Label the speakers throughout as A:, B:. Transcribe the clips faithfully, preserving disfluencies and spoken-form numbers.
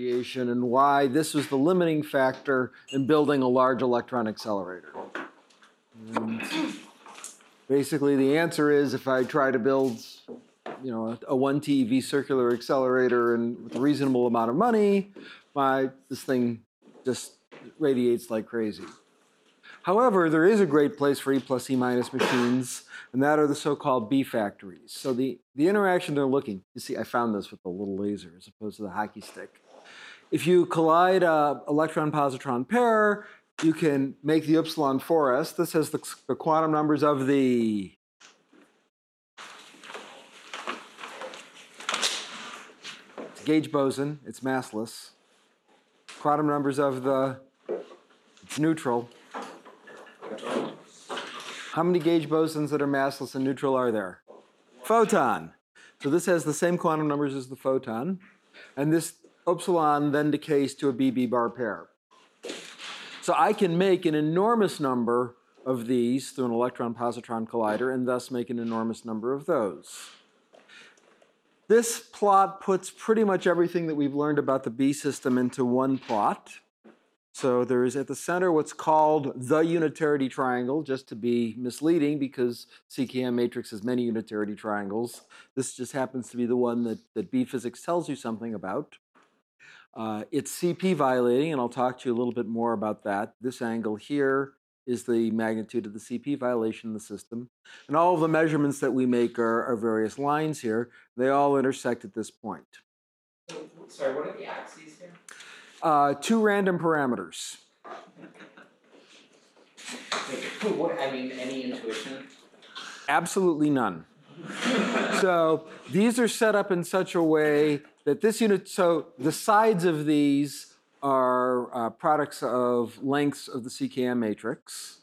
A: radiation and why this was the limiting factor in building a large electron accelerator. And basically, the answer is if I try to build, you know, a one TeV circular accelerator and with a reasonable amount of money, my this thing just radiates like crazy. However, there is a great place for E plus E minus machines, and that are the so-called B factories. So the, the interaction they're looking, you see, I found this with the little laser as opposed to the hockey stick. If you collide an electron-positron pair, you can make the epsilon four s. This has the, the quantum numbers of the gauge boson. It's massless. Quantum numbers of the, it's neutral. How many gauge bosons that are massless and neutral are there? Photon. So this has the same quantum numbers as the photon. And this epsilon then decays to a B B bar pair. So I can make an enormous number of these through an electron-positron collider and thus make an enormous number of those. This plot puts pretty much everything that we've learned about the B system into one plot. So there is at the center what's called the unitarity triangle, just to be misleading because C K M matrix has many unitarity triangles. This just happens to be the one that, that B physics tells you something about. Uh, it's C P violating, and I'll talk to you a little bit more about that. This angle here is the magnitude of the C P violation in the system. And all of the measurements that we make are, are various lines here. They all intersect at this point.
B: Sorry, what are the axes here?
A: Uh, two random parameters.
B: What, I mean, any intuition?
A: Absolutely none. So these are set up in such a way that this unit, so the sides of these are uh, products of lengths of the C K M matrix.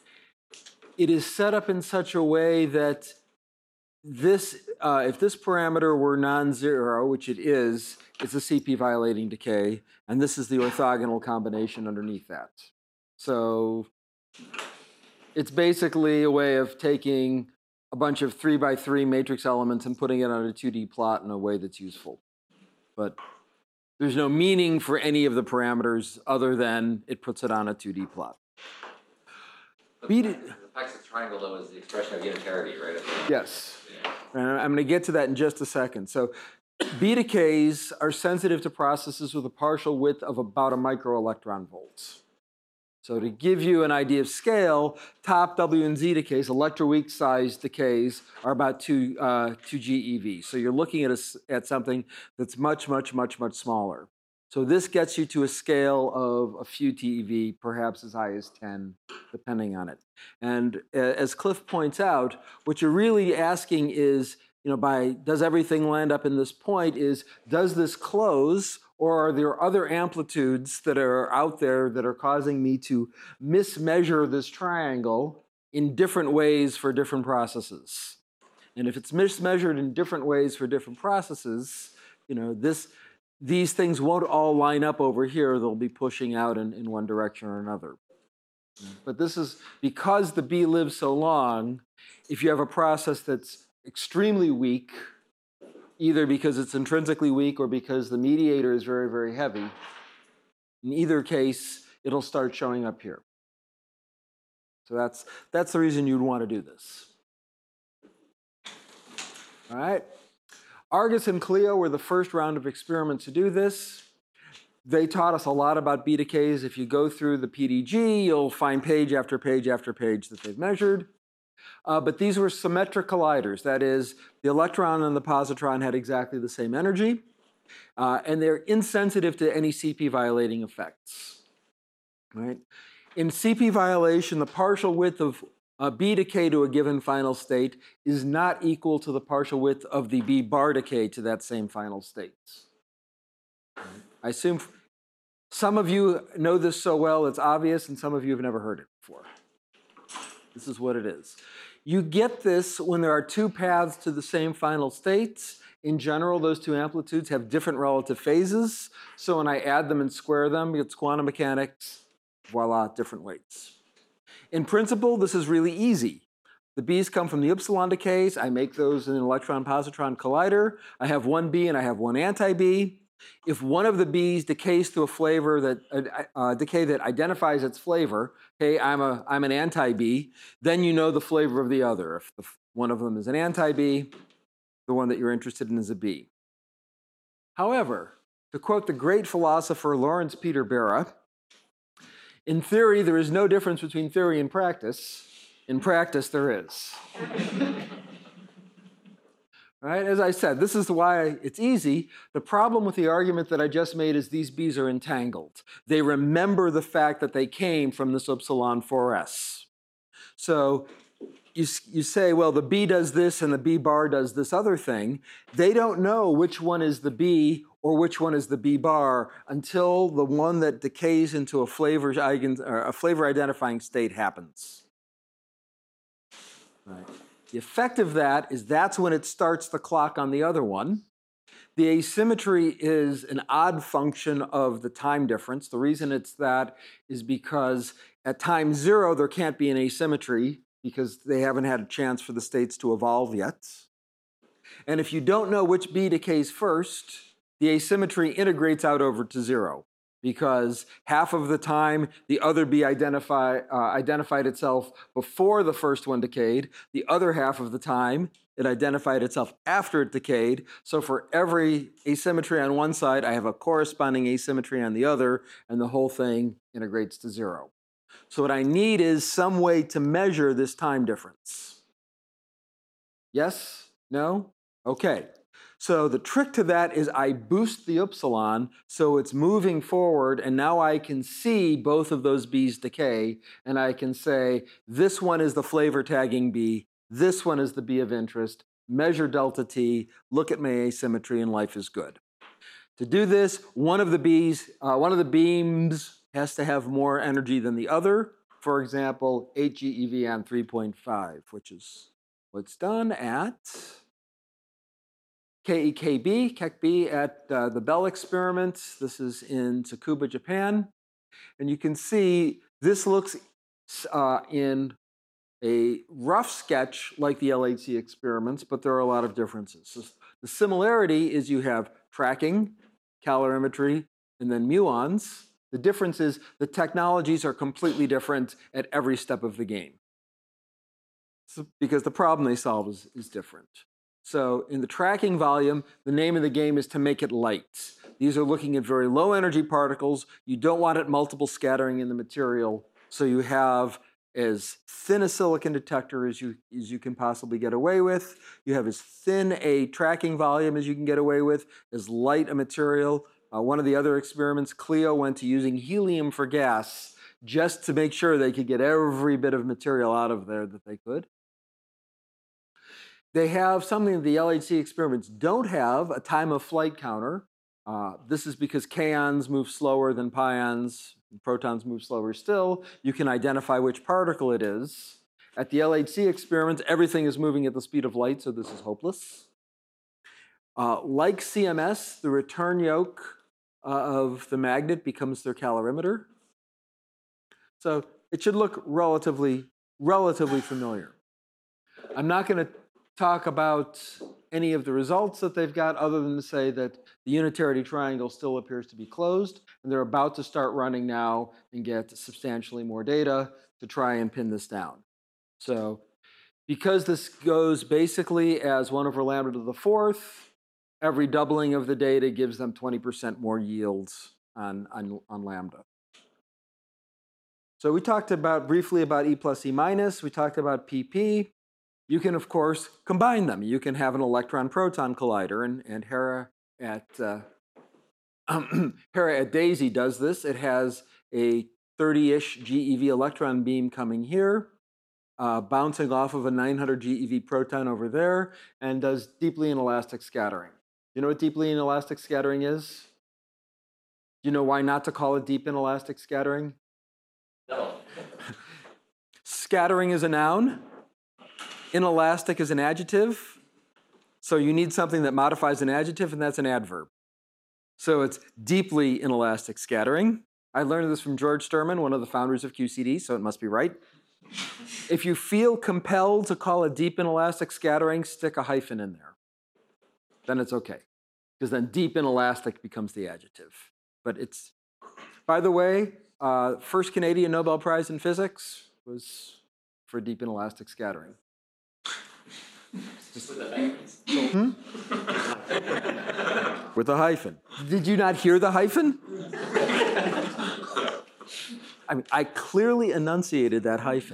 A: It is set up in such a way that this, uh, if this parameter were non-zero, which it is, it's a C P violating decay, and this is the orthogonal combination underneath that. So it's basically a way of taking a bunch of three by three matrix elements and putting it on a two D plot in a way that's useful. But there's no meaning for any of the parameters other than it puts it on a two D plot.
C: The Paxos triangle, though, is the expression of unitarity, right?
A: Yes. Yeah. And I'm going to get to that in just a second. So B decays are sensitive to processes with a partial width of about a microelectron volts. So to give you an idea of scale, top W and Z decays, electroweak size decays, are about two, uh, two GeV. So you're looking at, a, at something that's much, much, much, much smaller. So this gets you to a scale of a few TeV, perhaps as high as ten, depending on it. And as Cliff points out, what you're really asking is, you know, by does everything land up in this point is, does this close, or are there other amplitudes that are out there that are causing me to mismeasure this triangle in different ways for different processes? And if it's mismeasured in different ways for different processes, you know, this, these things won't all line up over here. They'll be pushing out in, in one direction or another. But this is, because the B lives so long, if you have a process that's extremely weak, either because it's intrinsically weak or because the mediator is very, very heavy, in either case, it'll start showing up here. So that's, that's the reason you'd want to do this. All right. Argus and Cleo were the first round of experiments to do this. They taught us a lot about B decays. If you go through the P D G, you'll find page after page after page that they've measured. Uh, but these were symmetric colliders. That is, the electron and the positron had exactly the same energy. Uh, and they're insensitive to any C P violating effects. Right? In C P violation, the partial width of a B decay to a given final state is not equal to the partial width of the B bar decay to that same final state. I assume some of you know this so well it's obvious, and some of you have never heard it before. This is what it is. You get this when there are two paths to the same final states. In general, those two amplitudes have different relative phases. So when I add them and square them, it's quantum mechanics, voila, different weights. In principle, this is really easy. The B's come from the epsilon decays. I make those in an electron-positron collider. I have one B and I have one anti-B. If one of the B's decays to a flavor that uh, uh, decay that identifies its flavor, hey, I'm a I'm an anti-B, then you know the flavor of the other. If the, one of them is an anti-B, the one that you're interested in is a B. However, to quote the great philosopher Lawrence Peter Berra, in theory, there is no difference between theory and practice. In practice, there is. Right? As I said, this is why it's easy. The problem with the argument that I just made is these B's are entangled. They remember the fact that they came from this epsilon four S. So you, you say, well, the B does this and the B bar does this other thing. They don't know which one is the B or which one is the B bar until the one that decays into a flavor, eigen, or a flavor identifying state happens. Right. The effect of that is that's when it starts the clock on the other one. The asymmetry is an odd function of the time difference. The reason it's that is because at time zero, there can't be an asymmetry because they haven't had a chance for the states to evolve yet. And if you don't know which B decays first, the asymmetry integrates out over to zero because half of the time the other B identify, uh, identified itself before the first one decayed. The other half of the time it identified itself after it decayed. So for every asymmetry on one side, I have a corresponding asymmetry on the other, and the whole thing integrates to zero. So what I need is some way to measure this time difference. Yes? No? Okay. So the trick to that is I boost the epsilon so it's moving forward, and now I can see both of those B's decay, and I can say this one is the flavor tagging B, this one is the B of interest, measure delta T, look at my asymmetry, and life is good. To do this, one of the B's, uh, one of the beams has to have more energy than the other. For example, eight G E V on three point five, which is what's done at K E K B, K E K B at uh, the Bell experiment. This is in Tsukuba, Japan. And you can see this looks uh, in a rough sketch like the L H C experiments, but there are a lot of differences. So the similarity is you have tracking, calorimetry, and then muons. The difference is the technologies are completely different at every step of the game. So, because the problem they solve is, is different. So in the tracking volume, the name of the game is to make it light. These are looking at very low energy particles. You don't want it multiple scattering in the material, so you have as thin a silicon detector as you, as you can possibly get away with. You have as thin a tracking volume as you can get away with, as light a material. Uh, one of the other experiments, Clio went to using helium for gas just to make sure they could get every bit of material out of there that they could. They have something that the L H C experiments don't have, a time of flight counter. Uh, this is because kaons move slower than pions, protons move slower still. You can identify which particle it is. At the L H C experiments, everything is moving at the speed of light, so this is hopeless. Uh, like C M S, the return yoke uh, of the magnet becomes their calorimeter. So it should look relatively, relatively familiar. I'm not going to talk about any of the results that they've got other than to say that the unitarity triangle still appears to be closed, and they're about to start running now and get substantially more data to try and pin this down. So because this goes basically as one over lambda to the fourth, every doubling of the data gives them twenty percent more yields on, on, on lambda. So we talked about briefly about E plus E minus, we talked about P P. You can, of course, combine them. You can have an electron-proton collider, and, and Hera at uh, Hera at DAISY does this. It has a thirty-ish G E V electron beam coming here, uh, bouncing off of a nine hundred G E V proton over there, and does deeply inelastic scattering. You know what deeply inelastic scattering is? You know why not to call it deep inelastic scattering?
C: No.
A: Scattering is a noun. Inelastic is an adjective. So you need something that modifies an adjective, and that's an adverb. So it's deeply inelastic scattering. I learned this from George Sturman, one of the founders of Q C D, so it must be right. If you feel compelled to call it deep inelastic scattering, stick a hyphen in there. Then it's okay. because then deep inelastic becomes the adjective. But it's, by the way, uh, first Canadian Nobel Prize in physics was for deep inelastic scattering.
B: Just with the hyphens.
A: Hmm? With a hyphen. Did you not hear the hyphen? I mean, I clearly enunciated that hyphen.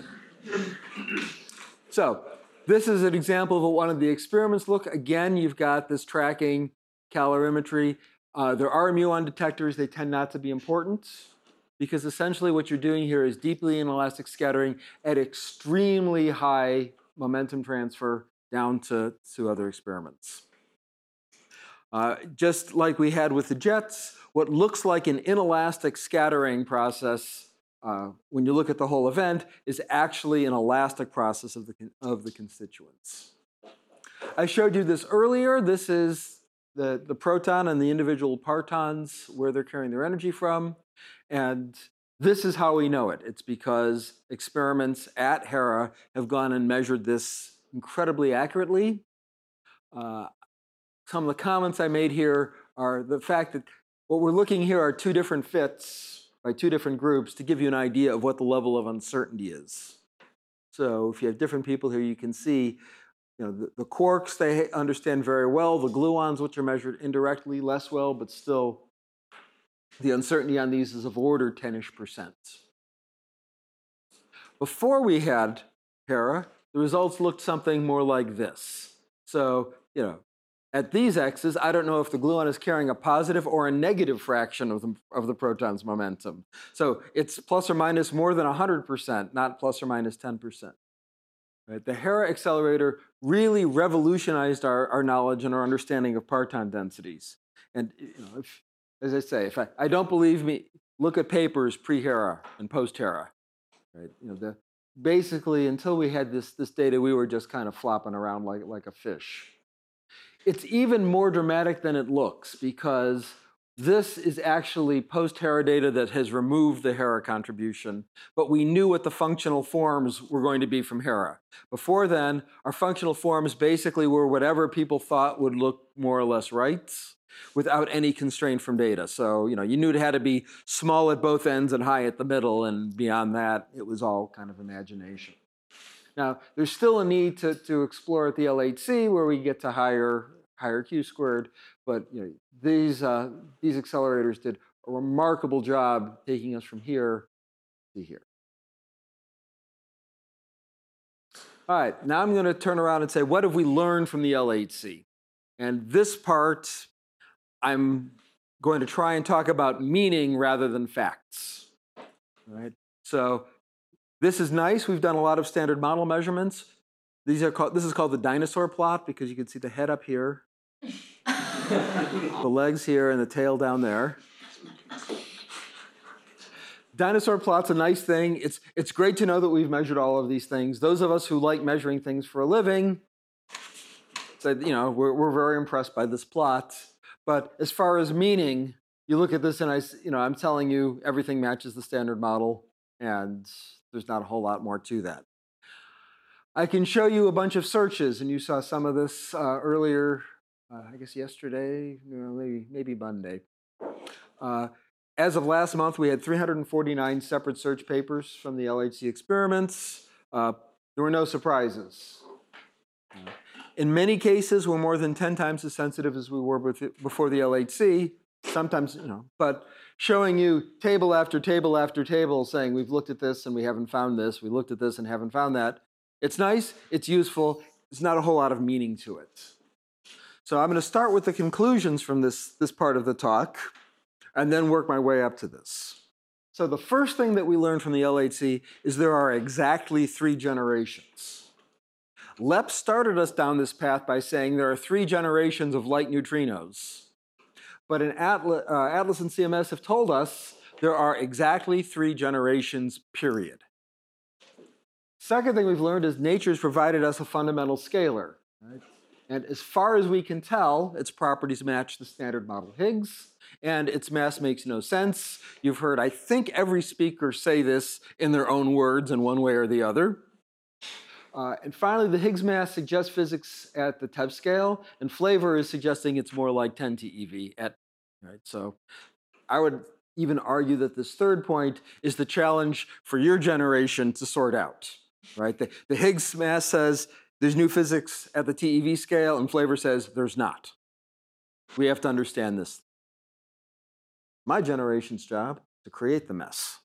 A: So this is an example of what one of the experiments look. Again, you've got this tracking calorimetry. Uh, there are muon detectors. They tend not to be important because essentially what you're doing here is deeply inelastic scattering at extremely high momentum transfer down to, to other experiments. Uh, just like we had with the jets, what looks like an inelastic scattering process, uh, when you look at the whole event, is actually an elastic process of the, of the constituents. I showed you this earlier. This is the, the proton and the individual partons, where they're carrying their energy from. And this is how we know it. It's because experiments at Hera have gone and measured this incredibly accurately. Uh, some of the comments I made here are the fact that what we're looking here are two different fits by two different groups to give you an idea of what the level of uncertainty is. So if you have different people here, you can see, you know, the, the quarks, they understand very well. The gluons, which are measured indirectly, less well, but still the uncertainty on these is of order ten-ish percent. Before we had Hera, the results looked something more like this. So, you know, at these x's, I don't know if the gluon is carrying a positive or a negative fraction of the, of the proton's momentum. So it's plus or minus more than one hundred percent, not plus or minus ten percent. Right? The Hera accelerator really revolutionized our, our knowledge and our understanding of parton densities. And you know, if, as I say, if I, I don't believe me, look at papers pre-Hera and post-Hera. Right? You know, the, basically, until we had this, this data, we were just kind of flopping around like, like a fish. It's even more dramatic than it looks because this is actually post-Hera data that has removed the Hera contribution, but we knew what the functional forms were going to be from Hera. Before then, our functional forms basically were whatever people thought would look more or less right without any constraint from data. So, you know, you knew it had to be small at both ends and high at the middle, and beyond that, it was all kind of imagination. Now, there's still a need to, to explore at the L eight C where we get to higher, higher Q squared, but you know, these, uh, these accelerators did a remarkable job taking us from here to here. All right, now I'm going to turn around and say, what have we learned from the L eight C? And this part, I'm going to try and talk about meaning rather than facts. All right? So this is nice. We've done a lot of standard model measurements. These are called, this is called the dinosaur plot because you can see the head up here, the legs here, and the tail down there. Dinosaur plot's a nice thing. It's, it's great to know that we've measured all of these things. Those of us who like measuring things for a living, say, you know, we're, we're very impressed by this plot. But as far as meaning, you look at this and I, you know, I'm telling you everything matches the standard model, and there's not a whole lot more to that. I can show you a bunch of searches, and you saw some of this uh, earlier, uh, I guess yesterday, you know, maybe, maybe Monday. Uh, as of last month, we had three hundred forty-nine separate search papers from the L H C experiments. Uh, there were no surprises. Uh, In many cases, we're more than ten times as sensitive as we were before the L H C, sometimes, you know, but showing you table after table after table saying we've looked at this and we haven't found this, we looked at this and haven't found that. It's nice, it's useful, there's not a whole lot of meaning to it. So I'm going to start with the conclusions from this, this part of the talk and then work my way up to this. So the first thing that we learned from the L H C is there are exactly three generations. LEP started us down this path by saying there are three generations of light neutrinos. But in Atlas, uh, Atlas and C M S have told us there are exactly three generations, period. Second thing we've learned is nature's provided us a fundamental scalar. Right? And as far as we can tell, its properties match the standard model Higgs, and its mass makes no sense. You've heard, I think, every speaker say this in their own words in one way or the other. Uh, and finally, the Higgs mass suggests physics at the TeV scale, and flavor is suggesting it's more like ten TeV at, right? So I would even argue that this third point is the challenge for your generation to sort out, right? The, the Higgs mass says there's new physics at the TeV scale, and flavor says there's not. We have to understand this. My generation's job is to create the mess.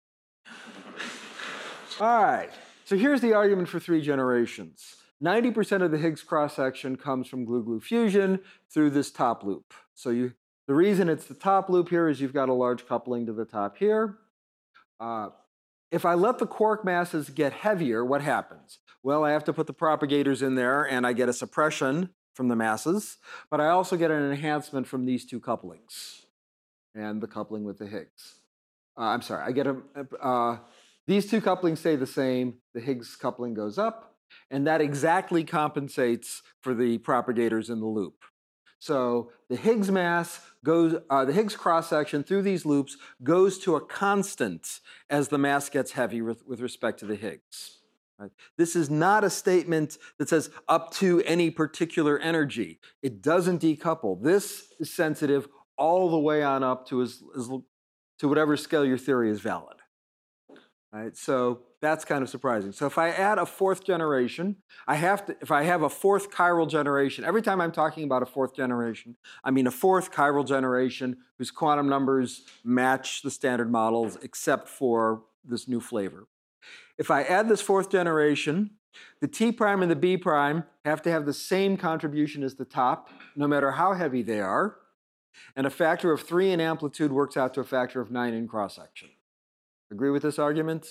A: All right, so here's the argument for three generations. ninety percent of the Higgs cross-section comes from glue-glue fusion through this top loop. So you, the reason it's the top loop here is you've got a large coupling to the top here. Uh, if I let the quark masses get heavier, what happens? Well, I have to put the propagators in there, and I get a suppression from the masses, but I also get an enhancement from these two couplings and the coupling with the Higgs. Uh, I'm sorry, I get a, uh, these two couplings stay the same, the Higgs coupling goes up, and that exactly compensates for the propagators in the loop. So the Higgs mass goes, uh, the Higgs cross-section through these loops goes to a constant as the mass gets heavy with, with respect to the Higgs. Right? This is not a statement that says up to any particular energy. It doesn't decouple. This is sensitive all the way on up to, as, as, to whatever scale your theory is valid. Right? So that's kind of surprising. So if I add a fourth generation, I have to, if I have a fourth chiral generation, every time I'm talking about a fourth generation, I mean a fourth chiral generation whose quantum numbers match the standard models except for this new flavor. If I add this fourth generation, the T prime and the B prime have to have the same contribution as the top, no matter how heavy they are. And a factor of three in amplitude works out to a factor of nine in cross-section. Agree with this argument?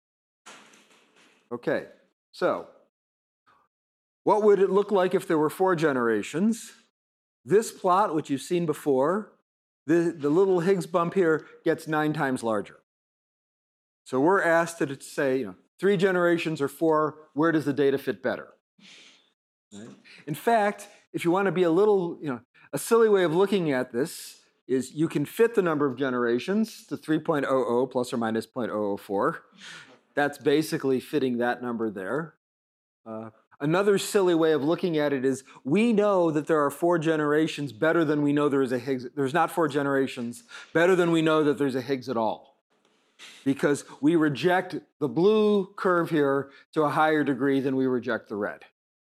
A: Okay, so what would it look like if there were four generations? This plot, which you've seen before, the, the little Higgs bump here gets nine times larger. So we're asked to say, you know, three generations or four, where does the data fit better? Right? In fact, if you want to be a little, you know, a silly way of looking at this is you can fit the number of generations to three point zero zero plus or minus zero point zero zero four. That's basically fitting that number there. Uh, another silly way of looking at it is we know that there are four generations better than we know there is a Higgs. There's not four generations better than we know that there's a Higgs at all. Because we reject the blue curve here to a higher degree than we reject the red.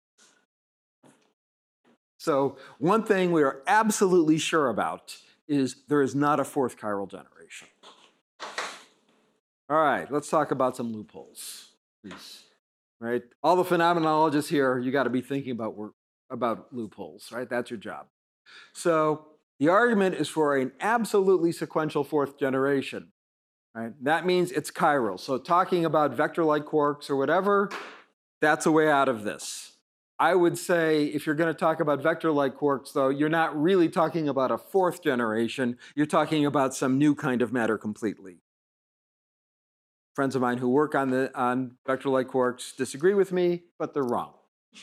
A: So one thing we are absolutely sure about is there is not a fourth chiral generation. All right, let's talk about some loopholes, please. Right? All the phenomenologists here, you got to be thinking about, work, about loopholes, right? That's your job. So the argument is for an absolutely sequential fourth generation. Right? That means it's chiral. So talking about vector-like quarks or whatever, that's a way out of this. I would say if you're going to talk about vector-like quarks, though, you're not really talking about a fourth generation. You're talking about some new kind of matter completely. Friends of mine who work on, the, on vector-like quarks disagree with me, but they're wrong.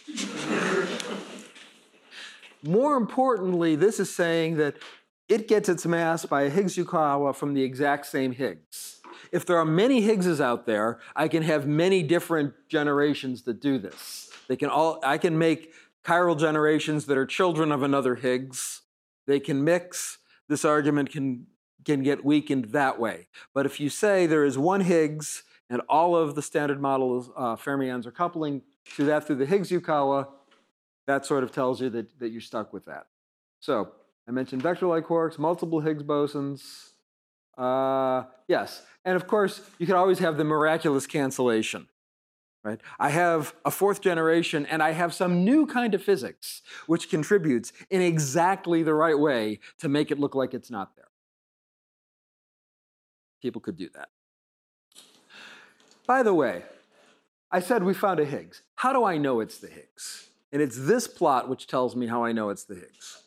A: More importantly, this is saying that it gets its mass by a Higgs-Yukawa from the exact same Higgs. If there are many Higgses out there, I can have many different generations that do this. They can all, I can make chiral generations that are children of another Higgs. They can mix. This argument can, can get weakened that way. But if you say there is one Higgs and all of the standard model uh, fermions are coupling to that through the Higgs-Yukawa, that sort of tells you that, that you're stuck with that. So I mentioned vector-like quarks, multiple Higgs bosons. Uh, yes, and of course, you can always have the miraculous cancellation. Right? I have a fourth generation, and I have some new kind of physics, which contributes in exactly the right way to make it look like it's not there. People could do that. By the way, I said we found a Higgs. How do I know it's the Higgs? And it's this plot which tells me how I know it's the Higgs.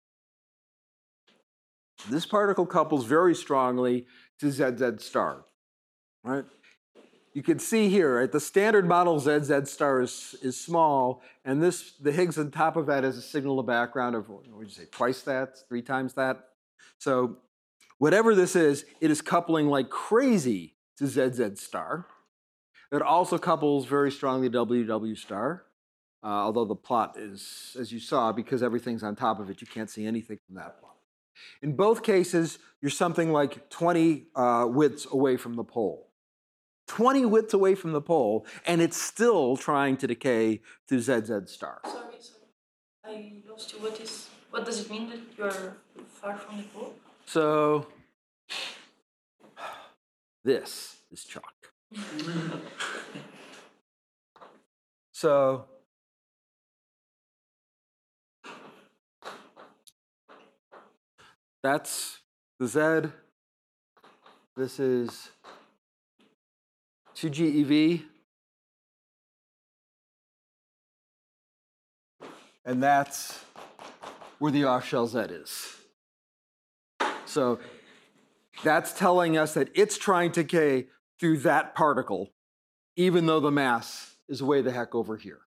A: This particle couples very strongly to Z Z star, right? You can see here, right, the standard model Z Z star is, is small, and this, the Higgs on top of that is a signal to background of, what would you say, twice that, three times that? So whatever this is, it is coupling like crazy to Z Z star. It also couples very strongly to W W star, uh, although the plot is, as you saw, because everything's on top of it, you can't see anything from that plot. In both cases, you're something like twenty uh, widths away from the pole. twenty widths away from the pole, and it's still trying to decay through Z Z star.
D: Sorry, sorry. I lost you. What is? What does it mean that you're far from the pole?
A: So this is chalk. So that's the Z. This is two G E V. And that's where the off-shell Z is. So that's telling us that it's trying to decay through that particle, even though the mass is way the heck over here.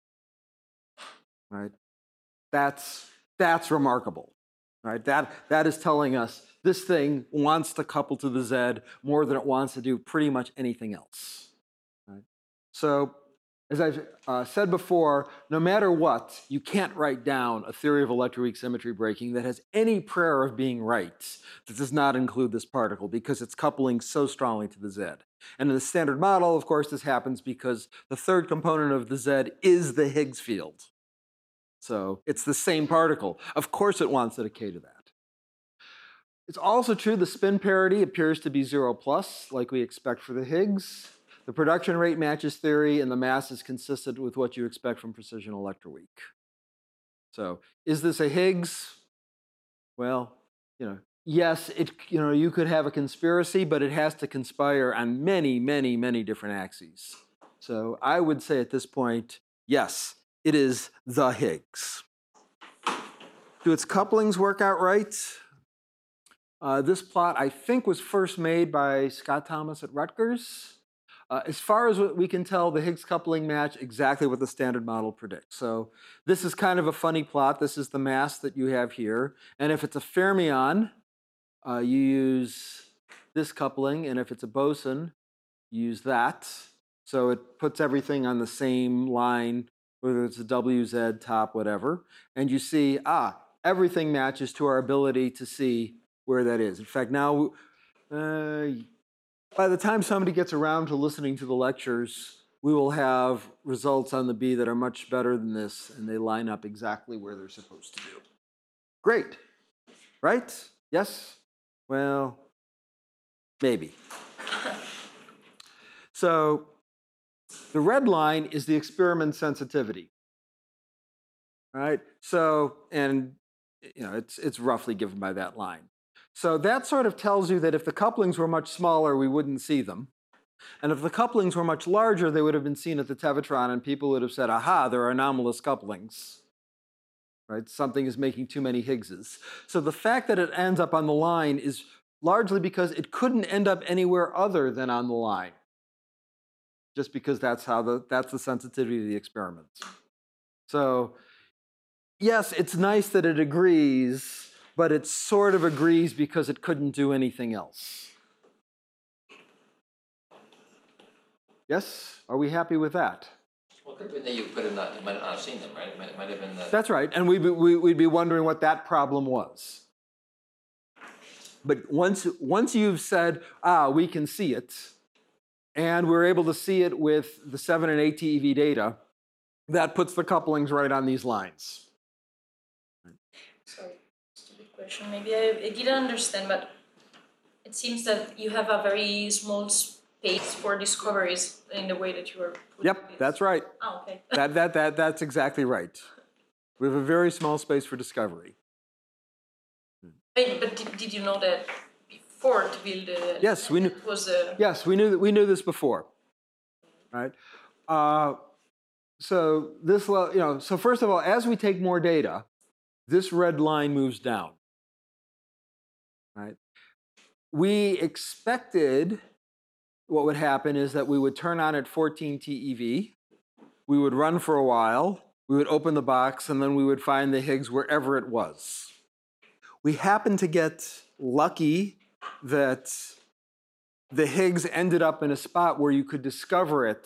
A: Right? That's, that's remarkable. Right? That, that is telling us this thing wants to couple to the Z more than it wants to do pretty much anything else. Right? So, as I've uh, said before, no matter what, you can't write down a theory of electroweak symmetry breaking that has any prayer of being right that does not include this particle, because it's coupling so strongly to the Z. And in the standard model, of course, this happens because the third component of the Z is the Higgs field. So it's the same particle. Of course it wants to decay to that. It's also true the spin parity appears to be zero plus, like we expect for the Higgs. The production rate matches theory, and the mass is consistent with what you expect from precision electroweak. So, is this a Higgs? Well, you know, yes, it, you know, you could have a conspiracy, but it has to conspire on many, many, many different axes. So, I would say at this point, yes, it is the Higgs. Do its couplings work out right? Uh, this plot, I think, was first made by Scott Thomas at Rutgers. Uh, as far as what we can tell, the Higgs coupling match exactly what the standard model predicts. So this is kind of a funny plot. This is the mass that you have here. And if it's a fermion, uh, you use this coupling. And if it's a boson, you use that. So it puts everything on the same line, whether it's a W Z, top, whatever. And you see, ah, everything matches to our ability to see where that is. In fact, now, uh, by the time somebody gets around to listening to the lectures, we will have results on the B that are much better than this, and they line up exactly where they're supposed to do. Great, right? Yes? Well, maybe. So the red line is the experiment sensitivity, right? So, and you know, it's, it's roughly given by that line. So that sort of tells you that if the couplings were much smaller, we wouldn't see them. And if the couplings were much larger, they would have been seen at the Tevatron, and people would have said, aha, there are anomalous couplings. Right? Something is making too many Higgses. So the fact that it ends up on the line is largely because it couldn't end up anywhere other than on the line. Just because that's how the, that's the sensitivity of the experiment. So yes, it's nice that it agrees, but it sort of agrees because it couldn't do anything else. Yes? Are we happy with that?
C: Well, it could have been that you could have not, you might not have seen them, right? It might, it might have been the...
A: That's right, and we'd be, we, we'd be wondering what that problem was. But once, once you've said, ah, we can see it, and we're able to see it with the seven and eight T E V data, that puts the couplings right on these lines.
D: Sorry, stupid question. Maybe I, I didn't understand, but it seems that you have a very small space for discoveries in the way that you are putting
A: Yep,
D: this.
A: that's right.
D: Oh, okay.
A: that, that, that, that's exactly right. We have a very small space for discovery.
D: But, but did, did you know that before to build the...
A: Yes, we knew.
D: It was a...
A: Yes, we knew that. We knew this before, right? Uh, so this, you know, so first of all, as we take more data, this red line moves down, right? We expected what would happen is that we would turn on at fourteen T E V, we would run for a while, we would open the box, and then we would find the Higgs wherever it was. We happened to get lucky that the Higgs ended up in a spot where you could discover it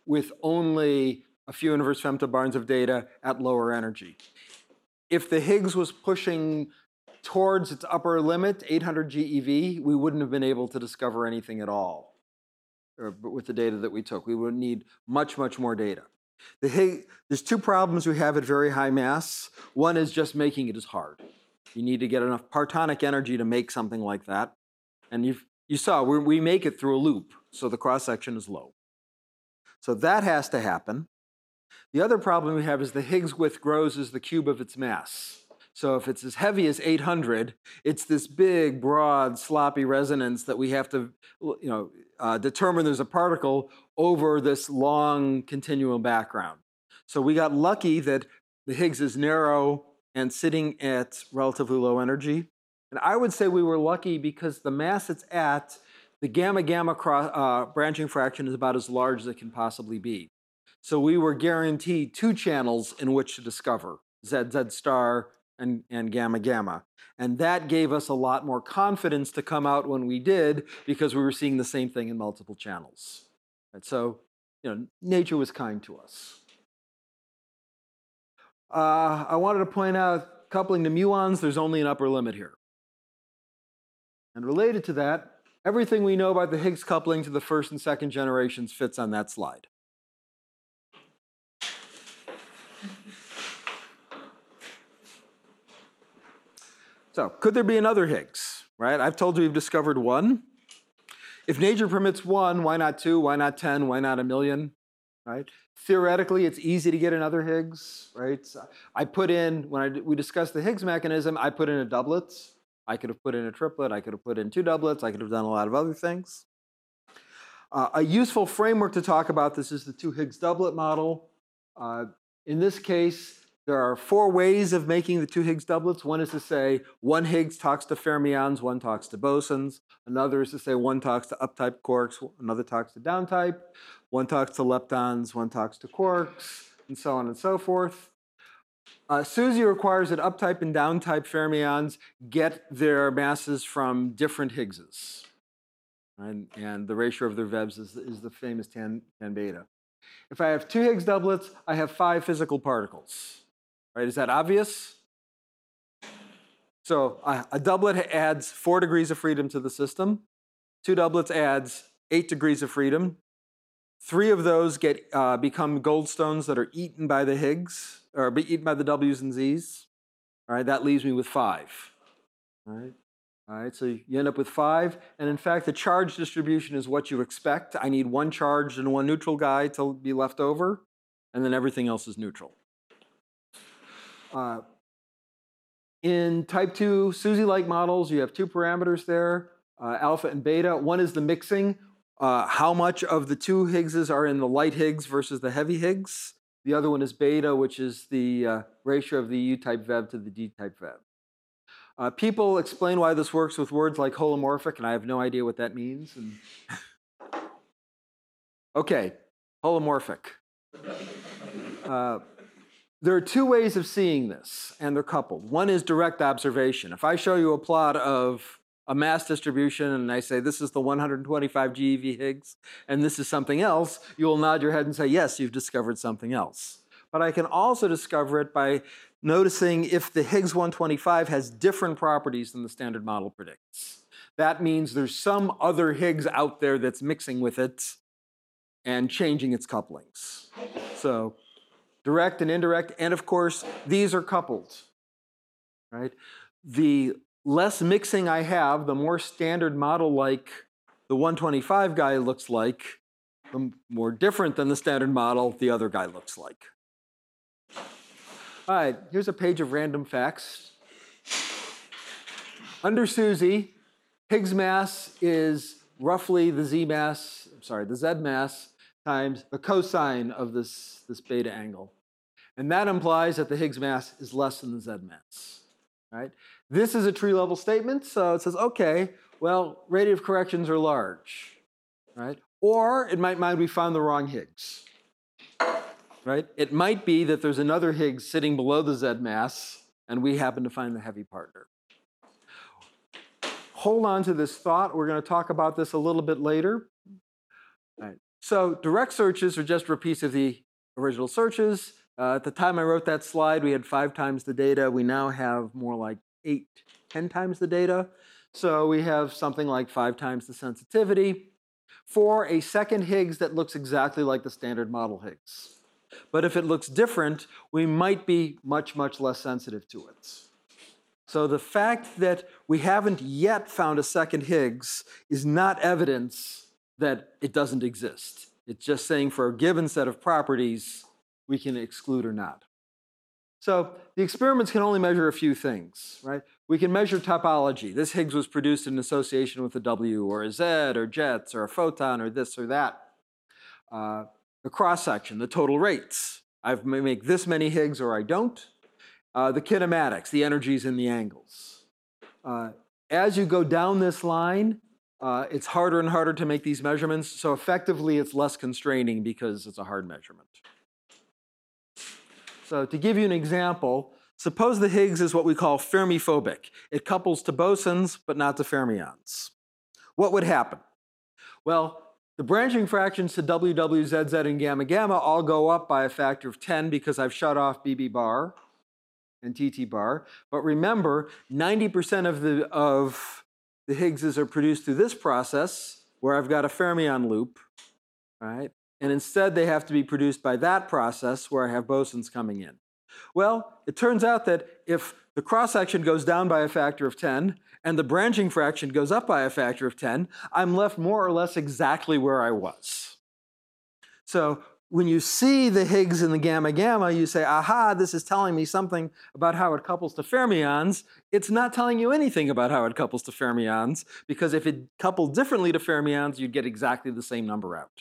A: with only a few inverse femtobarns of data at lower energy. If the Higgs was pushing towards its upper limit, eight hundred GeV, we wouldn't have been able to discover anything at all or with the data that we took. We would need much, much more data. The Higgs, there's two problems we have at very high mass. One is just making it is hard. You need to get enough partonic energy to make something like that. And you've, you saw, we, we make it through a loop, so the cross-section is low. So that has to happen. The other problem we have is the Higgs width grows as the cube of its mass. So if it's as heavy as eight hundred, it's this big, broad, sloppy resonance that we have to you know, uh, determine there's a particle over this long continuum background. So we got lucky that the Higgs is narrow and sitting at relatively low energy. And I would say we were lucky because the mass it's at, the gamma-gamma uh, branching fraction is about as large as it can possibly be. So we were guaranteed two channels in which to discover, Z, Z star, and, and gamma-gamma. And that gave us a lot more confidence to come out when we did because we were seeing the same thing in multiple channels. Right, so, you know, nature was kind to us. Uh, I wanted to point out coupling to muons, there's only an upper limit here. And related to that, everything we know about the Higgs coupling to the first and second generations fits on that slide. So, could there be another Higgs, right? I've told you we've discovered one. If nature permits one, why not two? Why not ten? Why not a million, right? Theoretically, it's easy to get another Higgs, right? So I put in, when I, we discussed the Higgs mechanism, I put in a doublet. I could have put in a triplet. I could have put in two doublets. I could have done a lot of other things. Uh, a useful framework to talk about this is the two Higgs doublet model. Uh, in this case, there are four ways of making the two Higgs doublets. One is to say one Higgs talks to fermions, one talks to bosons. Another is to say one talks to up-type quarks, another talks to down-type. One talks to leptons, one talks to quarks, and so on and so forth. Uh, SUSY requires that up-type and down-type fermions get their masses from different Higgses. And, and the ratio of their V E Bs is, is the famous tan, tan beta. If I have two Higgs doublets, I have five physical particles. Right, is that obvious? So uh, a doublet adds four degrees of freedom to the system. Two doublets adds eight degrees of freedom. Three of those get uh, become goldstones that are eaten by the Higgs, or be eaten by the W's and Z's. All right, that leaves me with five. All right, all right, so you end up with five. And in fact, the charge distribution is what you expect. I need one charged and one neutral guy to be left over, and then everything else is neutral. Uh, in type two SUSY-like models, you have two parameters there, uh, alpha and beta. One is the mixing, uh, how much of the two Higgses are in the light Higgs versus the heavy Higgs. The other one is beta, which is the uh, ratio of the U-type V E B to the D-type V E B. Uh, people explain why this works with words like holomorphic, and I have no idea what that means. And okay, holomorphic. Uh, There are two ways of seeing this, and they're coupled. One is direct observation. If I show you a plot of a mass distribution and I say this is the one hundred twenty-five GeV Higgs and this is something else, you will nod your head and say, yes, you've discovered something else. But I can also discover it by noticing if the Higgs one twenty-five has different properties than the standard model predicts. That means there's some other Higgs out there that's mixing with it and changing its couplings. So direct and indirect, and of course, these are coupled, right? The less mixing I have, the more standard model-like the one twenty-five guy looks like, the more different than the standard model the other guy looks like. All right, here's a page of random facts. Under SUSY, Higgs mass is roughly the Z mass, I'm sorry, the Z mass times the cosine of this, this beta angle. And that implies that the Higgs mass is less than the Z mass, right? This is a tree-level statement, so it says, okay, well, radiative corrections are large, right? Or it might mean we found the wrong Higgs, right? It might be that there's another Higgs sitting below the Z mass, and we happen to find the heavy partner. Hold on to this thought. We're going to talk about this a little bit later. All right. So direct searches are just repeats of the original searches. Uh, at the time I wrote that slide, we had five times the data. We now have more like eight, ten times the data. So we have something like five times the sensitivity for a second Higgs that looks exactly like the standard model Higgs. But if it looks different, we might be much, much less sensitive to it. So the fact that we haven't yet found a second Higgs is not evidence that it doesn't exist. It's just saying for a given set of properties, we can exclude or not. So the experiments can only measure a few things, right? We can measure topology. This Higgs was produced in association with a W or a Z or jets or a photon or this or that. Uh, the cross-section, the total rates. I make this many Higgs or I don't. Uh, the kinematics, the energies and the angles. Uh, as you go down this line, uh, it's harder and harder to make these measurements, so effectively it's less constraining because it's a hard measurement. So to give you an example, suppose the Higgs is what we call Fermi-phobic. It couples to bosons, but not to fermions. What would happen? Well, the branching fractions to W, W, Z, Z, and gamma, gamma all go up by a factor of ten because I've shut off B B bar and T T bar. But remember, ninety percent of the, of the Higgses are produced through this process, where I've got a fermion loop, right? And instead, they have to be produced by that process where I have bosons coming in. Well, it turns out that if the cross-section goes down by a factor of ten and the branching fraction goes up by a factor of ten, I'm left more or less exactly where I was. So when you see the Higgs in the gamma gamma, you say, aha, this is telling me something about how it couples to fermions. It's not telling you anything about how it couples to fermions, because if it coupled differently to fermions, you'd get exactly the same number out.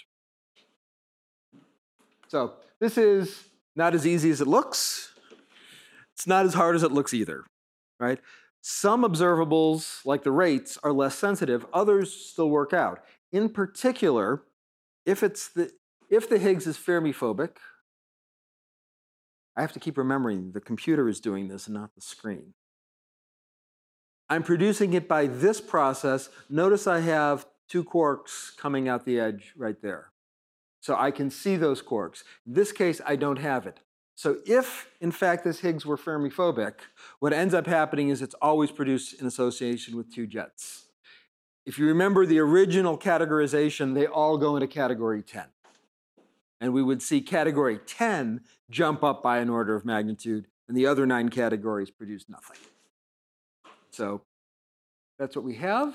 A: So this is not as easy as it looks. It's not as hard as it looks either, right? Some observables, like the rates, are less sensitive. Others still work out. In particular, if, it's the, if the Higgs is Fermi-phobic, I have to keep remembering the computer is doing this and not the screen. I'm producing it by this process. Notice I have two quarks coming out the edge right there. So I can see those quarks. In this case, I don't have it. So if, in fact, this Higgs were Fermi-phobic, what ends up happening is it's always produced in association with two jets. If you remember the original categorization, they all go into category ten. And we would see category ten jump up by an order of magnitude, and the other nine categories produce nothing. So that's what we have.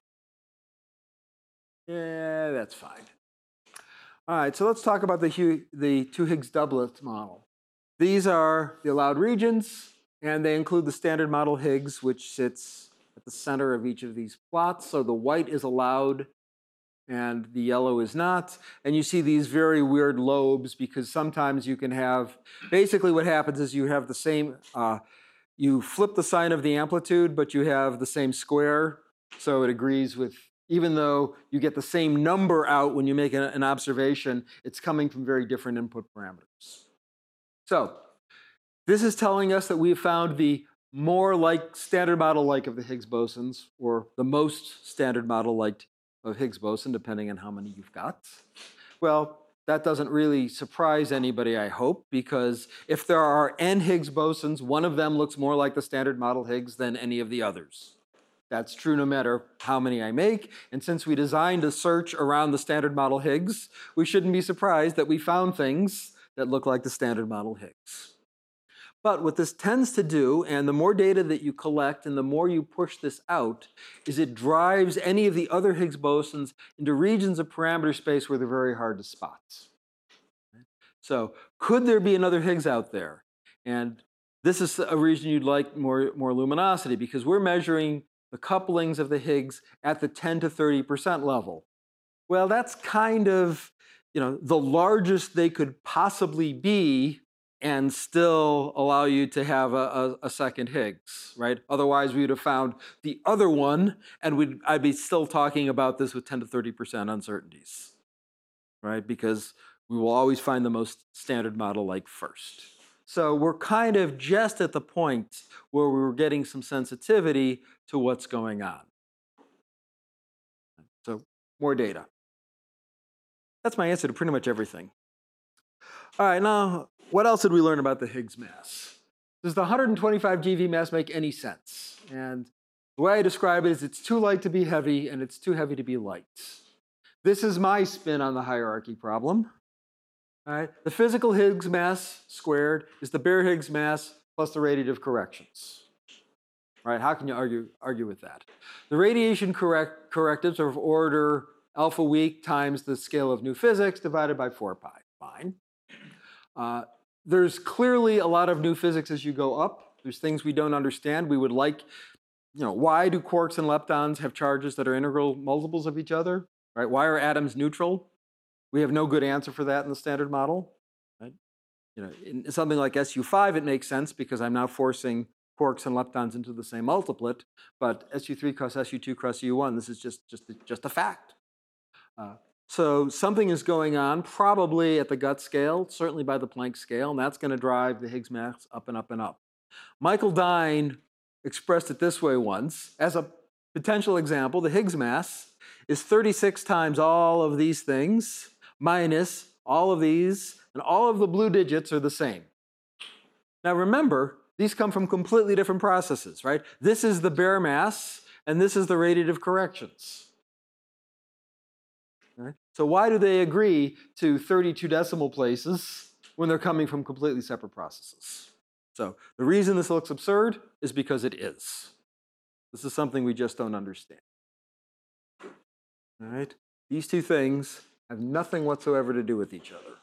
A: Yeah, that's fine. All right, so let's talk about the, the two Higgs doublet model. These are the allowed regions, and they include the standard model Higgs, which sits at the center of each of these plots. So the white is allowed, and the yellow is not. And you see these very weird lobes, because sometimes you can have, basically what happens is you have the same, uh, you flip the sign of the amplitude, but you have the same square, so it agrees with, even though you get the same number out when you make a, an observation, it's coming from very different input parameters. So this is telling us that we have found the more like standard model like of the Higgs bosons, or the most standard model like of Higgs boson, depending on how many you've got. Well, that doesn't really surprise anybody, I hope, because if there are n Higgs bosons, one of them looks more like the standard model Higgs than any of the others. That's true no matter how many I make. And since we designed a search around the standard model Higgs, we shouldn't be surprised that we found things that look like the standard model Higgs. But what this tends to do, and the more data that you collect and the more you push this out, is it drives any of the other Higgs bosons into regions of parameter space where they're very hard to spot. So could there be another Higgs out there? And this is a region you'd like more, more luminosity, because we're measuring the couplings of the Higgs at the ten to thirty percent level. Well, that's kind of, you know, the largest they could possibly be and still allow you to have a, a, a second Higgs, right? Otherwise, we would have found the other one, and we'd, I'd be still talking about this with ten to thirty percent uncertainties, right? Because we will always find the most standard model like first. So we're kind of just at the point where we were getting some sensitivity to what's going on. So more data. That's my answer to pretty much everything. All right, now, what else did we learn about the Higgs mass? Does the one hundred twenty-five GeV mass make any sense? And the way I describe it is it's too light to be heavy, and it's too heavy to be light. This is my spin on the hierarchy problem. All right, the physical Higgs mass squared is the bare Higgs mass plus the radiative corrections. Right? How can you argue, argue with that? The radiation correct, correctives are of order alpha weak times the scale of new physics divided by four pi. Fine. Uh, there's clearly a lot of new physics as you go up. There's things we don't understand. We would like, you know, why do quarks and leptons have charges that are integral multiples of each other? Right? Why are atoms neutral? We have no good answer for that in the standard model. Right? You know, in something like S U five, it makes sense because I'm now forcing quarks and leptons into the same multiplet. But S U three cross S U two cross U one, this is just, just, just a fact. Uh, so something is going on, probably at the gut scale, certainly by the Planck scale, and that's going to drive the Higgs mass up and up and up. Michael Dine expressed it this way once. As a potential example, the Higgs mass is thirty-six times all of these things minus all of these, and all of the blue digits are the same. Now remember, these come from completely different processes, right? This is the bare mass, and this is the radiative corrections. Right? So why do they agree to thirty-two decimal places when they're coming from completely separate processes? So the reason this looks absurd is because it is. This is something we just don't understand. All right? These two things have nothing whatsoever to do with each other.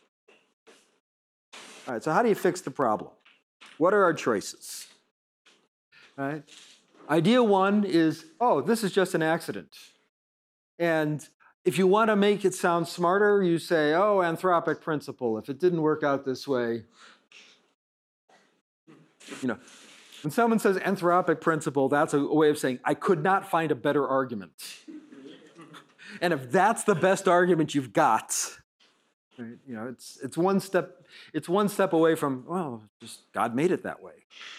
A: All right, so how do you fix the problem? What are our choices? All right? Idea one is, oh, this is just an accident. And if you want to make it sound smarter, you say, oh, anthropic principle. If it didn't work out this way, you know, when someone says anthropic principle, that's a way of saying, I could not find a better argument. And if that's the best argument you've got, right, you know, it's, it's, one step, it's one step away from, well, just God made it that way.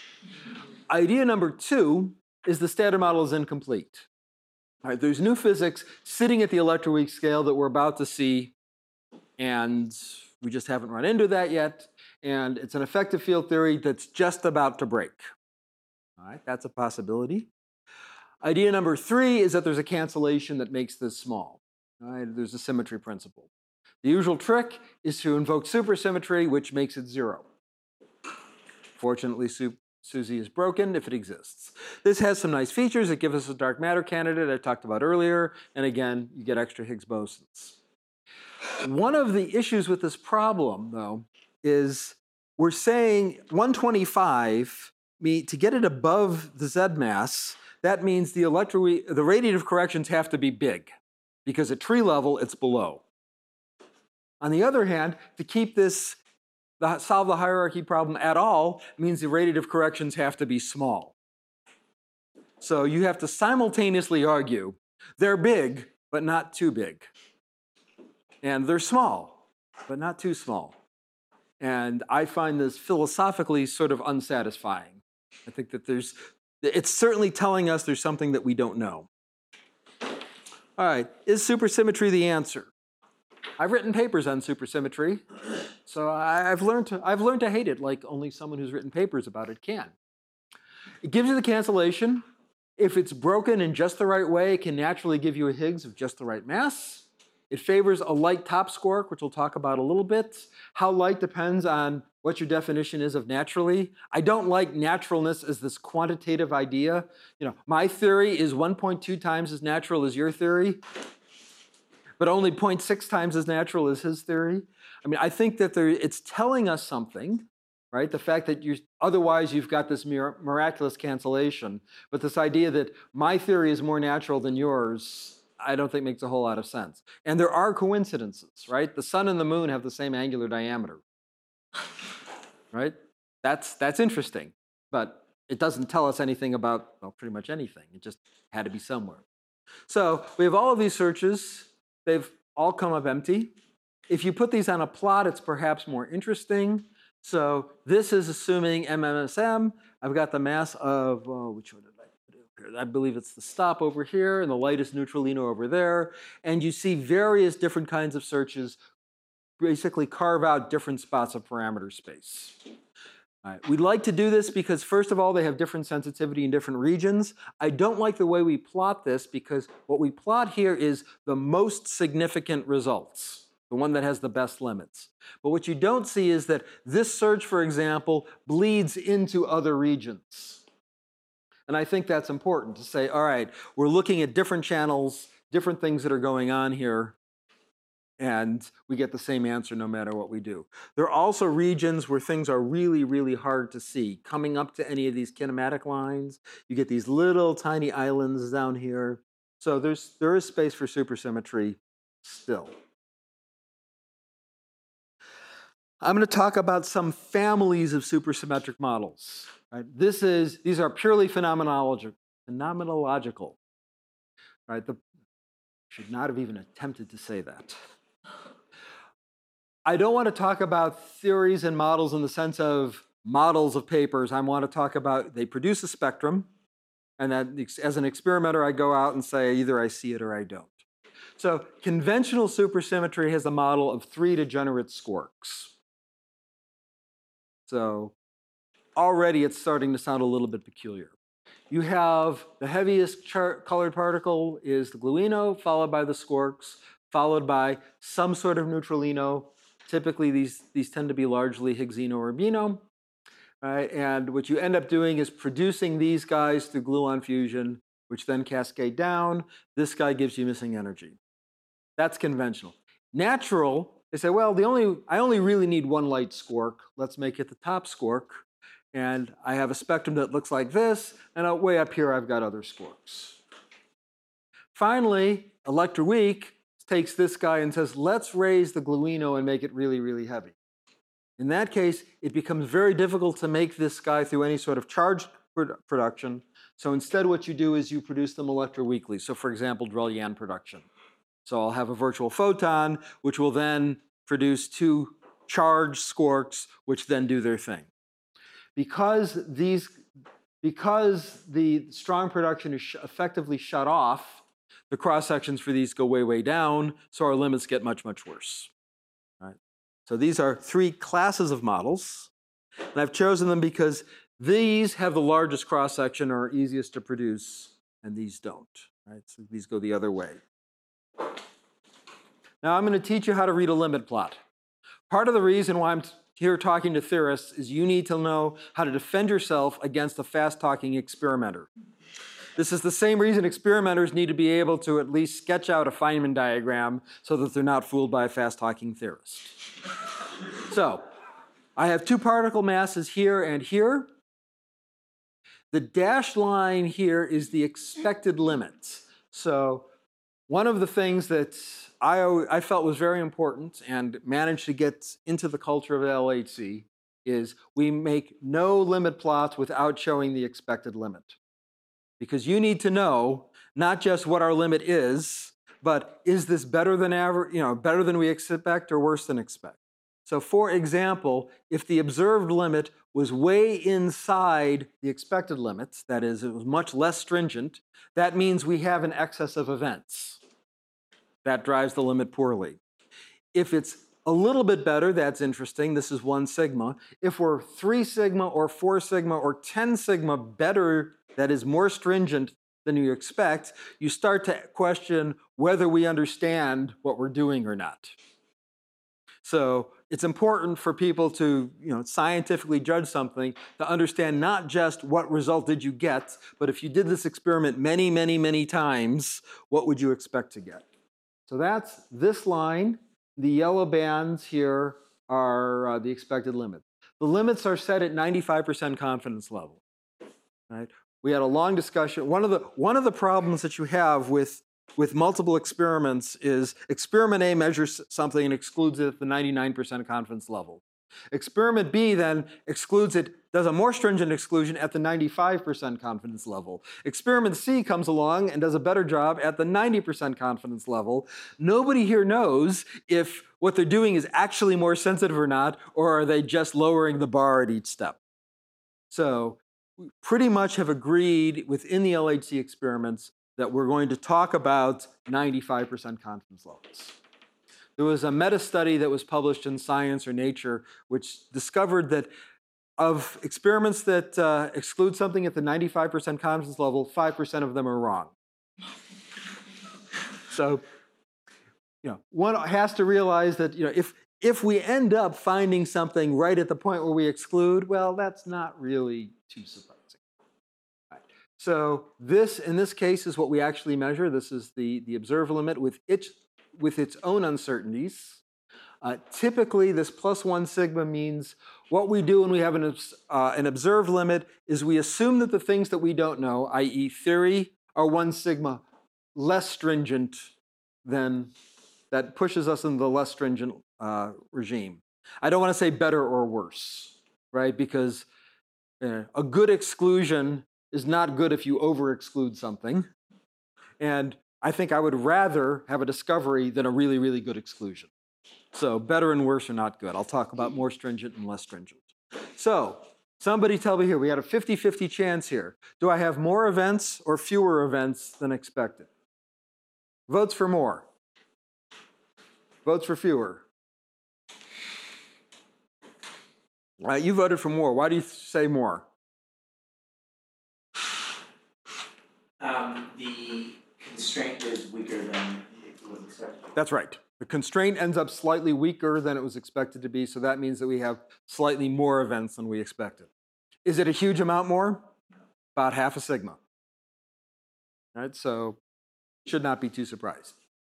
A: Idea number two is the standard model is incomplete. All right, there's new physics sitting at the electroweak scale that we're about to see, and we just haven't run into that yet. And it's an effective field theory that's just about to break. All right, that's a possibility. Idea number three is that there's a cancellation that makes this small. All right, there's a symmetry principle. The usual trick is to invoke supersymmetry, which makes it zero. Fortunately, Su SUSY is broken if it exists. This has some nice features. It gives us a dark matter candidate I talked about earlier. And again, you get extra Higgs bosons. One of the issues with this problem, though, is we're saying one twenty-five, to get it above the Z mass, that means the, electro the radiative corrections have to be big, because at tree level, it's below. On the other hand, to keep this, the, solve the hierarchy problem at all, means the radiative corrections have to be small. So you have to simultaneously argue, they're big, but not too big. And they're small, but not too small. And I find this philosophically sort of unsatisfying. I think that there's, it's certainly telling us there's something that we don't know. All right, is supersymmetry the answer? I've written papers on supersymmetry, so I've learned to, I've learned to hate it like only someone who's written papers about it can. It gives you the cancellation. If it's broken in just the right way, it can naturally give you a Higgs of just the right mass. It favors a light top score, which we'll talk about a little bit. How light depends on what your definition is of naturally. I don't like naturalness as this quantitative idea. You know, my theory is one point two times as natural as your theory, but only zero point six times as natural as his theory. I mean, I think that there, it's telling us something, right? The fact that you otherwise you've got this mir miraculous cancellation, but this idea that my theory is more natural than yours, I don't think makes a whole lot of sense. And there are coincidences, right? The sun and the moon have the same angular diameter, right? That's, that's interesting, but it doesn't tell us anything about, well, pretty much anything. It just had to be somewhere. So we have all of these searches. They've all come up empty. If you put these on a plot, it's perhaps more interesting. So this is assuming M M S M. I've got the mass of, oh, which one did I do? I believe it's the stop over here and the lightest neutralino over there. And you see various different kinds of searches basically carve out different spots of parameter space. All right. We like to do this because, first of all, they have different sensitivity in different regions. I don't like the way we plot this because what we plot here is the most significant results, the one that has the best limits. But what you don't see is that this search, for example, bleeds into other regions. And I think that's important to say, all right, we're looking at different channels, different things that are going on here, and we get the same answer no matter what we do. There are also regions where things are really, really hard to see. Coming up to any of these kinematic lines, you get these little tiny islands down here. So there's, there is space for supersymmetry still. I'm going to talk about some families of supersymmetric models. Right? This is, these are purely phenomenological. phenomenological. Right? The, should not have even attempted to say that. I don't want to talk about theories and models in the sense of models of papers. I want to talk about they produce a spectrum, and that as an experimenter, I go out and say either I see it or I don't. So conventional supersymmetry has a model of three degenerate squarks. So already it's starting to sound a little bit peculiar. You have the heaviest colored particle is the gluino, followed by the squarks, followed by some sort of neutralino. Typically, these, these tend to be largely Higgsino or Beano. Right? And what you end up doing is producing these guys through gluon fusion, which then cascade down. This guy gives you missing energy. That's conventional. Natural, they say, well, the only, I only really need one light squark. Let's make it the top squark. And I have a spectrum that looks like this, and way up here I've got other squarks. Finally, electroweak takes this guy and says, let's raise the gluino and make it really, really heavy. In that case, it becomes very difficult to make this guy through any sort of charge production. So instead what you do is you produce them electroweakly. So for example, Drell-Yan production. So I'll have a virtual photon, which will then produce two charged squarks, which then do their thing. Because, these, because the strong production is sh effectively shut off, the cross-sections for these go way, way down, so our limits get much, much worse. Right? So these are three classes of models, and I've chosen them because these have the largest cross-section, or are easiest to produce, and these don't. Right? So these go the other way. Now I'm going to teach you how to read a limit plot. Part of the reason why I'm here talking to theorists is you need to know how to defend yourself against a fast-talking experimenter. This is the same reason experimenters need to be able to at least sketch out a Feynman diagram so that they're not fooled by a fast-talking theorist. So, I have two particle masses here and here. The dashed line here is the expected limit. So, one of the things that I, I felt was very important and managed to get into the culture of L H C is we make no limit plots without showing the expected limit. Because you need to know not just what our limit is, but is this better than average, you know, better than we expect or worse than expect? So for example, if the observed limit was way inside the expected limits, that is, it was much less stringent, that means we have an excess of events. That drives the limit poorly. If it's a little bit better, that's interesting. This is one sigma. If we're three sigma or four sigma or ten sigma better, that is more stringent than you expect, you start to question whether we understand what we're doing or not. So it's important for people to, you know, scientifically judge something to understand not just what result did you get, but if you did this experiment many, many, many times, what would you expect to get? So that's this line. The yellow bands here are uh, the expected limit. The limits are set at ninety-five percent confidence level. Right? We had a long discussion. One of the, one of the problems that you have with, with multiple experiments is experiment A measures something and excludes it at the ninety-nine percent confidence level. Experiment B then excludes it, does a more stringent exclusion at the ninety-five percent confidence level. Experiment C comes along and does a better job at the ninety percent confidence level. Nobody here knows if what they're doing is actually more sensitive or not, or are they just lowering the bar at each step. So we pretty much have agreed within the L H C experiments that we're going to talk about ninety-five percent confidence levels. There was a meta-study that was published in Science or Nature which discovered that of experiments that uh, exclude something at the ninety-five percent confidence level, five percent of them are wrong. So, you know, one has to realize that, you know, if, if we end up finding something right at the point where we exclude, well, that's not really too surprising. Right. So this, in this case, is what we actually measure. This is the, the observed limit with its, with its own uncertainties. Uh, typically, this plus one sigma means what we do when we have an, uh, an observed limit is we assume that the things that we don't know, that is theory, are one sigma less stringent than, that pushes us into the less stringent uh, regime. I don't want to say better or worse, right? Because uh, a good exclusion is not good if you over-exclude something. And I think I would rather have a discovery than a really, really good exclusion. So better and worse are not good. I'll talk about more stringent and less stringent. So somebody tell me here, we had a fifty fifty chance here. Do I have more events or fewer events than expected? Votes for more. Votes for fewer. All right, you voted for more. Why do you say more?
B: Um, the constraint is weaker than it was expected.
A: That's right. The constraint ends up slightly weaker than it was expected to be, so that means that we have slightly more events than we expected. Is it a huge amount more? About half a sigma. All right, so should not be too surprised.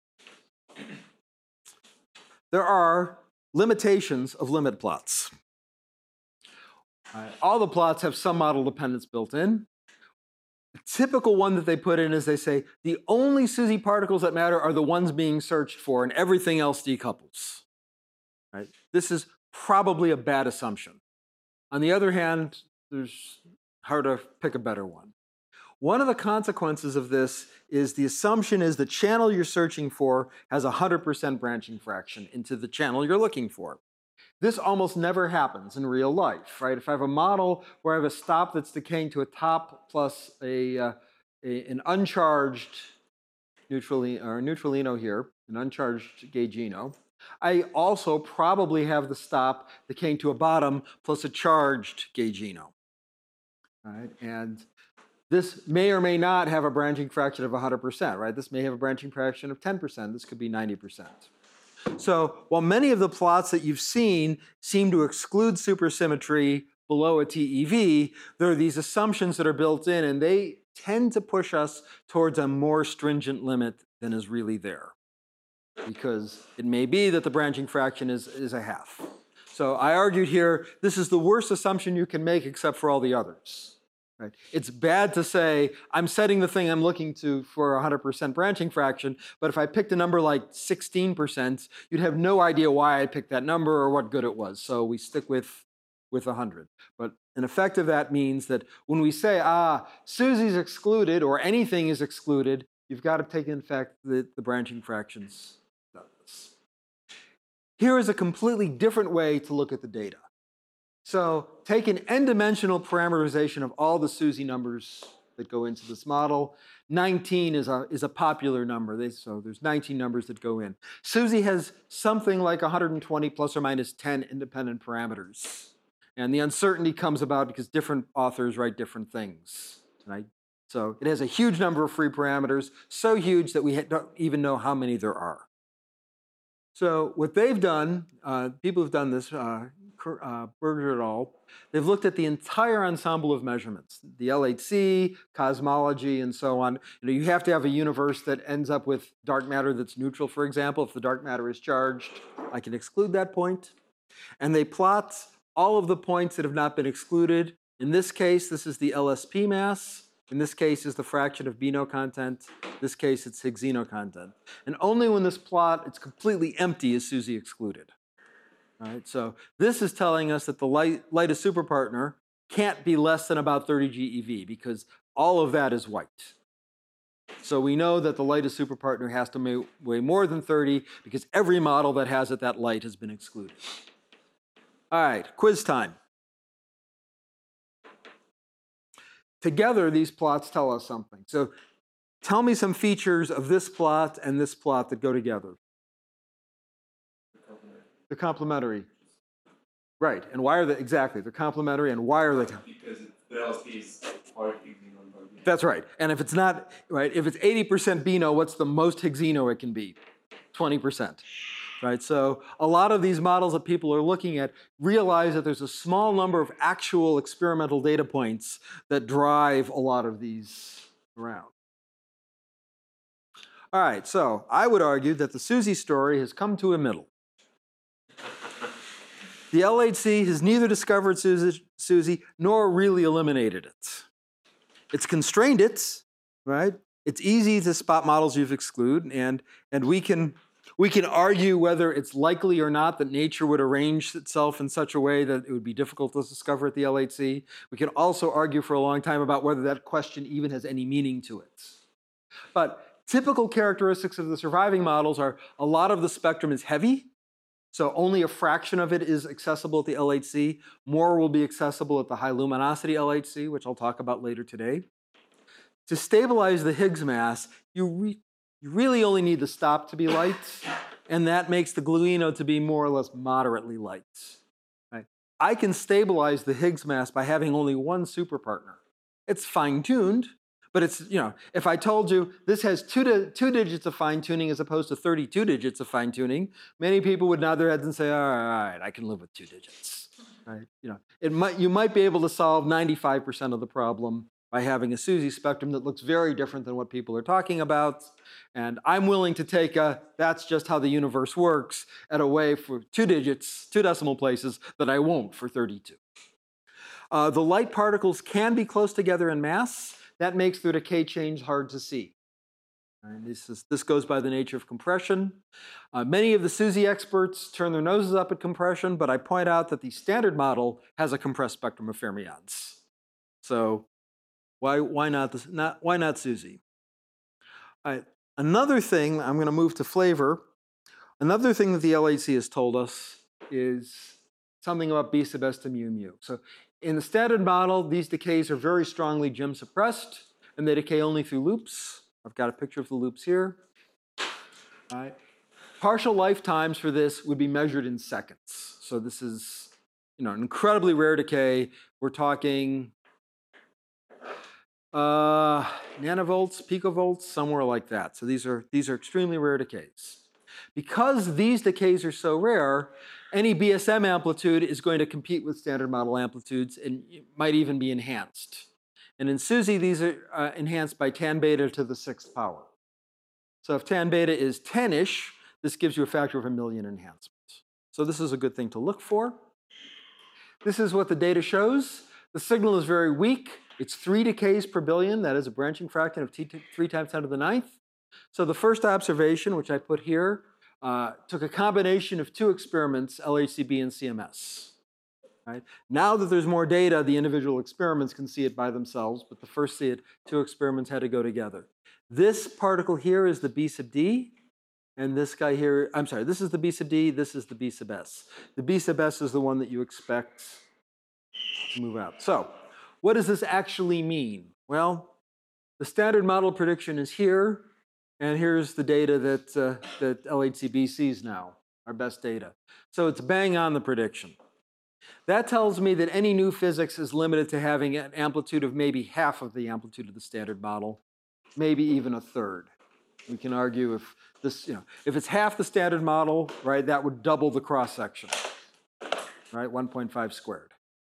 A: There are limitations of limit plots. All right, all the plots have some model dependence built in. A typical one that they put in is they say the only SUSY particles that matter are the ones being searched for and everything else decouples. Right? This is probably a bad assumption. On the other hand, there's hard to pick a better one. One of the consequences of this is the assumption is the channel you're searching for has a one hundred percent branching fraction into the channel you're looking for. This almost never happens in real life, right? If I have a model where I have a stop that's decaying to a top plus a, uh, a an uncharged neutralino, or neutralino here, an uncharged gaugino, I also probably have the stop decaying to a bottom plus a charged gaugino. All right, and this may or may not have a branching fraction of one hundred percent, right? This may have a branching fraction of ten percent. This could be ninety percent. So while many of the plots that you've seen seem to exclude supersymmetry below a T E V, there are these assumptions that are built in, and they tend to push us towards a more stringent limit than is really there. Because it may be that the branching fraction is, is a half. So I argued here, this is the worst assumption you can make except for all the others. Right? It's bad to say, I'm setting the thing I'm looking to for one hundred percent branching fraction, but if I picked a number like sixteen percent, you'd have no idea why I picked that number or what good it was. So we stick with, with one hundred. But in effect of that means that when we say, ah, SUSY's excluded or anything is excluded, you've got to take in fact the, the branching fractions. Here is a completely different way to look at the data. So take an n-dimensional parameterization of all the SUSY numbers that go into this model. nineteen is a, is a popular number, they, so there's nineteen numbers that go in. SUSY has something like one hundred twenty plus or minus ten independent parameters. And the uncertainty comes about because different authors write different things, right? So it has a huge number of free parameters, so huge that we don't even know how many there are. So what they've done, uh, people who've done this, uh, uh, Berger et al., they've looked at the entire ensemble of measurements, the L H C, cosmology, and so on. You know, you have to have a universe that ends up with dark matter that's neutral, for example. If the dark matter is charged, I can exclude that point. And they plot all of the points that have not been excluded. In this case, this is the L S P mass. In this case, is the fraction of Beano content. In this case, it's Higgsino content. And only when this plot is completely empty is SUSY excluded. All right, so this is telling us that the light, lightest superpartner can't be less than about thirty G E V because all of that is white. So we know that the lightest superpartner has to weigh more than thirty because every model that has it that light has been excluded. All right, quiz time. together, these plots tell us something. So tell me some features of this plot and this plot that go together. They're complementary. Right, and why are they, exactly, they're complementary, and why are they?
E: Because the L S P is part Higgsino and Bargino.
A: That's right, and if it's not, right, if it's eighty percent Beano, what's the most Higgsino it can be? twenty percent, right? So a lot of these models that people are looking at realize that there's a small number of actual experimental data points that drive a lot of these around. All right, so I would argue that the SUSY story has come to a middle. The L H C has neither discovered SUSY nor really eliminated it. It's constrained it, right? It's easy to spot models you've excluded, and, and we, can, we can argue whether it's likely or not that nature would arrange itself in such a way that it would be difficult to discover at the L H C. We can also argue for a long time about whether that question even has any meaning to it. But typical characteristics of the surviving models are a lot of the spectrum is heavy, so only a fraction of it is accessible at the L H C. More will be accessible at the high luminosity L H C, which I'll talk about later today. To stabilize the Higgs mass, you, re you really only need the stop to be light, and that makes the gluino to be more or less moderately light. Right? I can stabilize the Higgs mass by having only one superpartner. It's fine-tuned, but it's, you know, if I told you this has two, di two digits of fine-tuning as opposed to thirty-two digits of fine-tuning, many people would nod their heads and say, all right, all right, I can live with two digits. Right? You know, it might, you might be able to solve ninety-five percent of the problem by having a SUSY spectrum that looks very different than what people are talking about. And I'm willing to take a, that's just how the universe works, at a way for two digits, two decimal places, that I won't for thirty-two. Uh, the light particles can be close together in mass. That makes their decay change hard to see. And this, is, this goes by the nature of compression. Uh, many of the SUSY experts turn their noses up at compression, but I point out that the standard model has a compressed spectrum of fermions. So why, why, not, this, not, why not SUSY? All right, another thing, I'm going to move to flavor. Another thing that the L H C has told us is something about B sub S to mu mu. So in the standard model, these decays are very strongly G I M suppressed, and they decay only through loops. I've got a picture of the loops here. All right. Partial lifetimes for this would be measured in seconds. So this is, you know, an incredibly rare decay. We're talking uh, nanovolts, picovolts, somewhere like that. So these are, these are extremely rare decays. Because these decays are so rare, any B S M amplitude is going to compete with standard model amplitudes and might even be enhanced. And in SUSY, these are uh, enhanced by tan beta to the sixth power. So if tan beta is ten-ish, this gives you a factor of a million enhancements. So this is a good thing to look for. This is what the data shows. The signal is very weak. It's three decays per billion. That is a branching fraction of t three times ten to the ninth. So the first observation, which I put here, uh, took a combination of two experiments, L H C B and C M S. Right? Now that there's more data, the individual experiments can see it by themselves, but the first see it, two experiments had to go together. This particle here is the B sub D, and this guy here, I'm sorry, this is the B sub D, this is the B sub S. The B sub S is the one that you expect to move out. So what does this actually mean? Well, the standard model prediction is here, and here's the data that, uh, that L H C B sees now, our best data. So it's bang on the prediction. That tells me that any new physics is limited to having an amplitude of maybe half of the amplitude of the standard model, maybe even a third. We can argue if this, you know, if it's half the standard model, right, that would double the cross-section, right, one point five squared.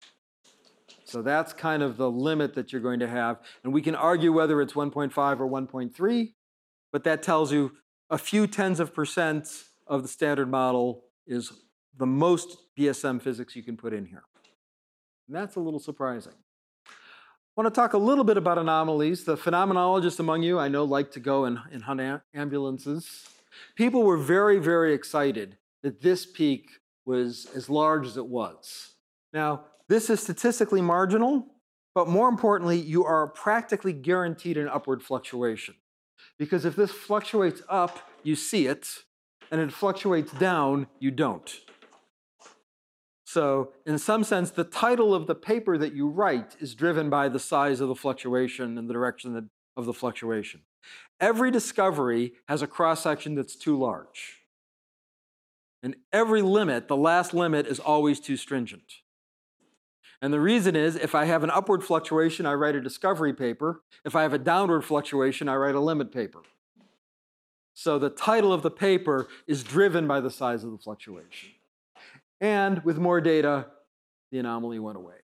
A: So that's kind of the limit that you're going to have. And we can argue whether it's one point five or one point three, but that tells you a few tens of percent of the standard model is the most B S M physics you can put in here. And that's a little surprising. I want to talk a little bit about anomalies. The phenomenologists among you, I know, like to go and, and hunt am ambulances. People were very, very excited that this peak was as large as it was. Now, this is statistically marginal, but more importantly, you are practically guaranteed an upward fluctuation. Because if this fluctuates up, you see it, and it fluctuates down, you don't. So in some sense, the title of the paper that you write is driven by the size of the fluctuation and the direction that, of the fluctuation. Every discovery has a cross-section that's too large. And every limit, the last limit, is always too stringent. And the reason is, if I have an upward fluctuation, I write a discovery paper. If I have a downward fluctuation, I write a limit paper. So the title of the paper is driven by the size of the fluctuation. And with more data, the anomaly went away.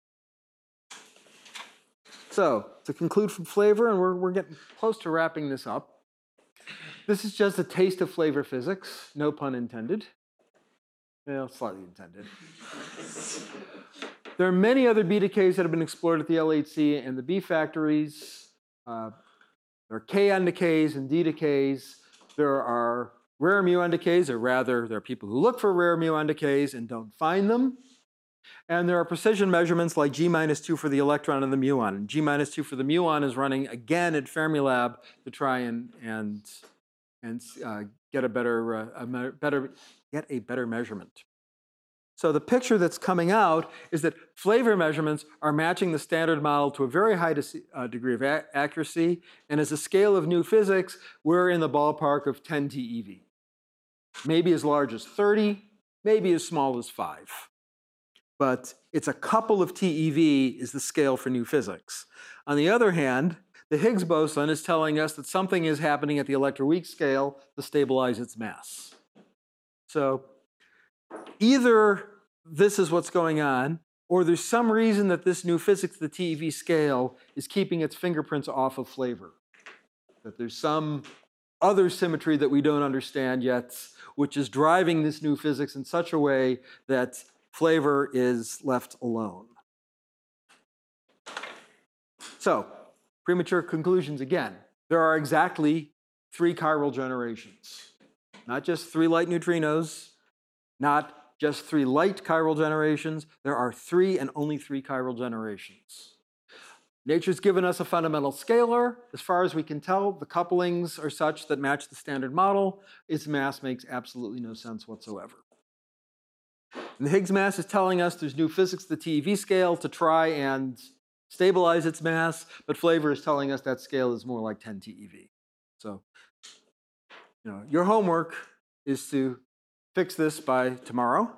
A: So to conclude from flavor, and we're, we're getting close to wrapping this up, this is just a taste of flavor physics, no pun intended. Well, slightly intended. There are many other B decays that have been explored at the L H C and the B factories. Uh, there are K-on decays and D decays. There are rare muon decays, or rather, there are people who look for rare muon decays and don't find them. And there are precision measurements like G minus two for the electron and the muon. And G minus two for the muon is running again at Fermilab to try and, and, and uh, get a better, uh, a better, get a better measurement. So the picture that's coming out is that flavor measurements are matching the standard model to a very high uh, degree of accuracy. And as a scale of new physics, we're in the ballpark of ten T E V. Maybe as large as thirty, maybe as small as five. But it's a couple of T E V is the scale for new physics. On the other hand, the Higgs boson is telling us that something is happening at the electroweak scale to stabilize its mass. So either this is what's going on, or there's some reason that this new physics, the T E V scale, is keeping its fingerprints off of flavor. That there's some other symmetry that we don't understand yet, which is driving this new physics in such a way that flavor is left alone. So, premature conclusions again. There are exactly three chiral generations. Not just three light neutrinos, not just three light chiral generations. There are three and only three chiral generations. Nature's given us a fundamental scalar. As far as we can tell, the couplings are such that match the standard model. Its mass makes absolutely no sense whatsoever. And the Higgs mass is telling us there's new physics, the T E V scale, to try and stabilize its mass, but flavor is telling us that scale is more like ten T E V. So, you know, your homework is to fix this by tomorrow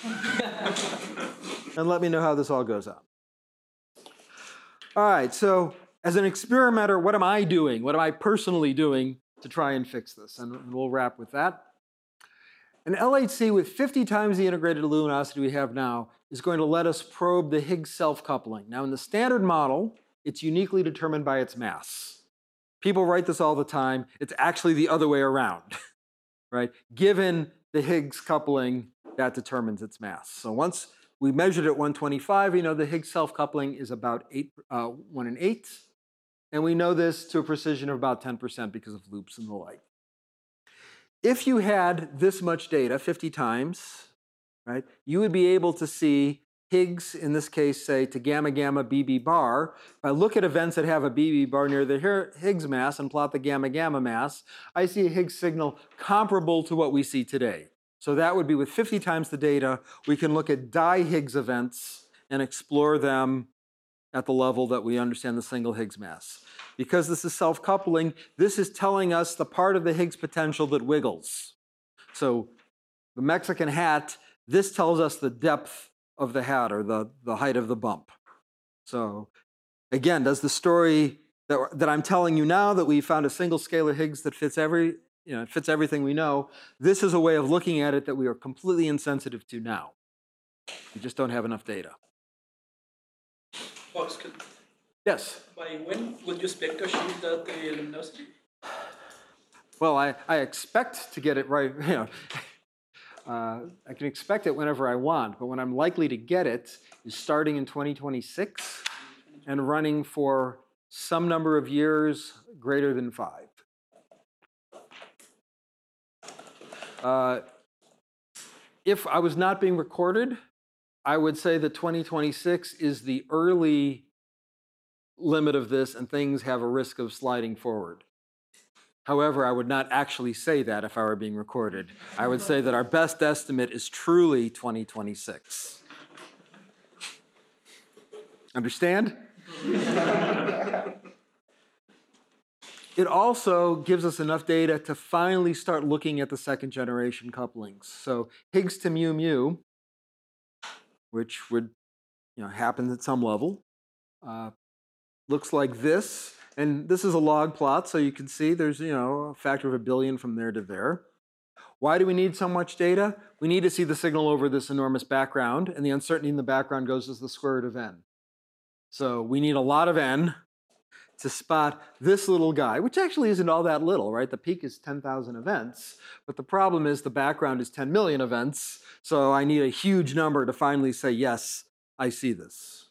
A: and let me know how this all goes out. All right, so as an experimenter, what am I doing? What am I personally doing to try and fix this? And we'll wrap with that. An L H C with fifty times the integrated luminosity we have now is going to let us probe the Higgs self-coupling. Now, in the standard model, it's uniquely determined by its mass. People write this all the time. It's actually the other way around, right? Given the Higgs coupling, that determines its mass. So once we measured at one twenty-five, we know the Higgs self-coupling is about eight, uh, one in eight. And we know this to a precision of about ten percent because of loops and the like. If you had this much data, fifty times, right, you would be able to see Higgs, in this case, say, to gamma gamma B B bar. If I look at events that have a B B bar near the Higgs mass and plot the gamma gamma mass, I see a Higgs signal comparable to what we see today. So that would be with fifty times the data, we can look at di-Higgs events and explore them at the level that we understand the single Higgs mass. Because this is self-coupling, this is telling us the part of the Higgs potential that wiggles. So the Mexican hat, this tells us the depth of the hat, or the, the height of the bump. So again, does the story that, that I'm telling you now, that we found a single scalar Higgs that fits every, you know, it fits everything we know, this is a way of looking at it that we are completely insensitive to now. We just don't have enough data.
F: Oscar,
A: Yes?
F: by when would you expect to achieve that uh, luminosity?
A: Well, I, I expect to get it right, you know. Uh, I can expect it whenever I want, but when I'm likely to get it is starting in twenty twenty-six and running for some number of years greater than five. Uh, if I was not being recorded, I would say that twenty twenty-six is the early limit of this and things have a risk of sliding forward. However, I would not actually say that if I were being recorded. I would say that our best estimate is truly twenty twenty-six. Understand? It also gives us enough data to finally start looking at the second generation couplings. So Higgs to mu mu, which would you know, happen at some level, uh, looks like this. And this is a log plot, so you can see there's you know, a factor of a billion from there to there. Why do we need so much data? We need to see the signal over this enormous background, and the uncertainty in the background goes as the square root of n. So we need a lot of n to spot this little guy, which actually isn't all that little, right? The peak is ten thousand events, but the problem is the background is ten million events, so I need a huge number to finally say, yes, I see this.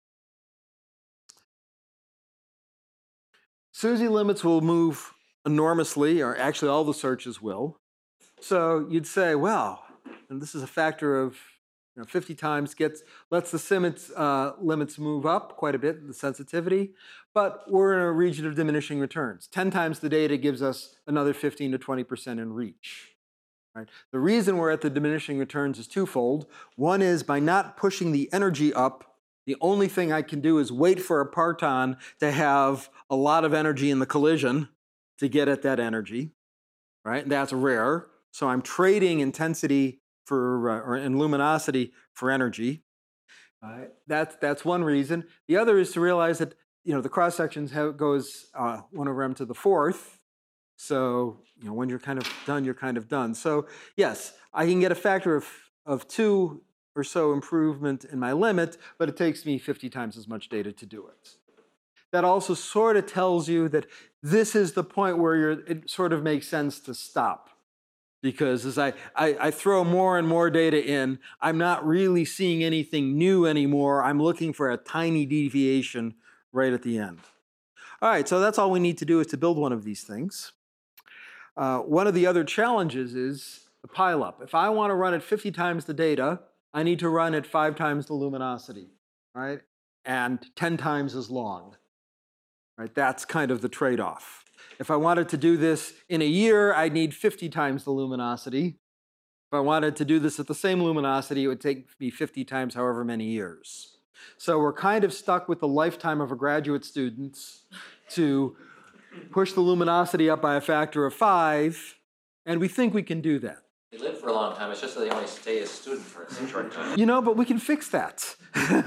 A: SUSY limits will move enormously, or actually all the searches will. So you'd say, well, and this is a factor of you know, fifty times, gets, lets the limits, uh, limits move up quite a bit, the sensitivity, but we're in a region of diminishing returns. ten times the data gives us another fifteen to twenty percent in reach. Right? The reason we're at the diminishing returns is twofold. One is by not pushing the energy up, the only thing I can do is wait for a parton to have a lot of energy in the collision to get at that energy, right? And that's rare. So I'm trading intensity for, uh, or and luminosity for energy. Uh, that's, that's one reason. The other is to realize that you know, the cross sections have, goes uh, one over m to the fourth. So you know, when you're kind of done, you're kind of done. So yes, I can get a factor of, of two or so improvement in my limit, but it takes me fifty times as much data to do it. That also sort of tells you that this is the point where you're, it sort of makes sense to stop. Because as I, I, I throw more and more data in, I'm not really seeing anything new anymore. I'm looking for a tiny deviation right at the end. All right, so that's all we need to do is to build one of these things. Uh, one of the other challenges is the pileup. If I want to run at fifty times the data, I need to run at five times the luminosity, right? And ten times as long, right? That's kind of the trade-off. If I wanted to do this in a year, I'd need fifty times the luminosity. If I wanted to do this at the same luminosity, it would take me fifty times however many years. So we're kind of stuck with the lifetime of a graduate student to push the luminosity up by a factor of five, and we think we can do that.
C: They live for a long time, it's just that they only stay a student for a short time.
A: You know, but we can fix that.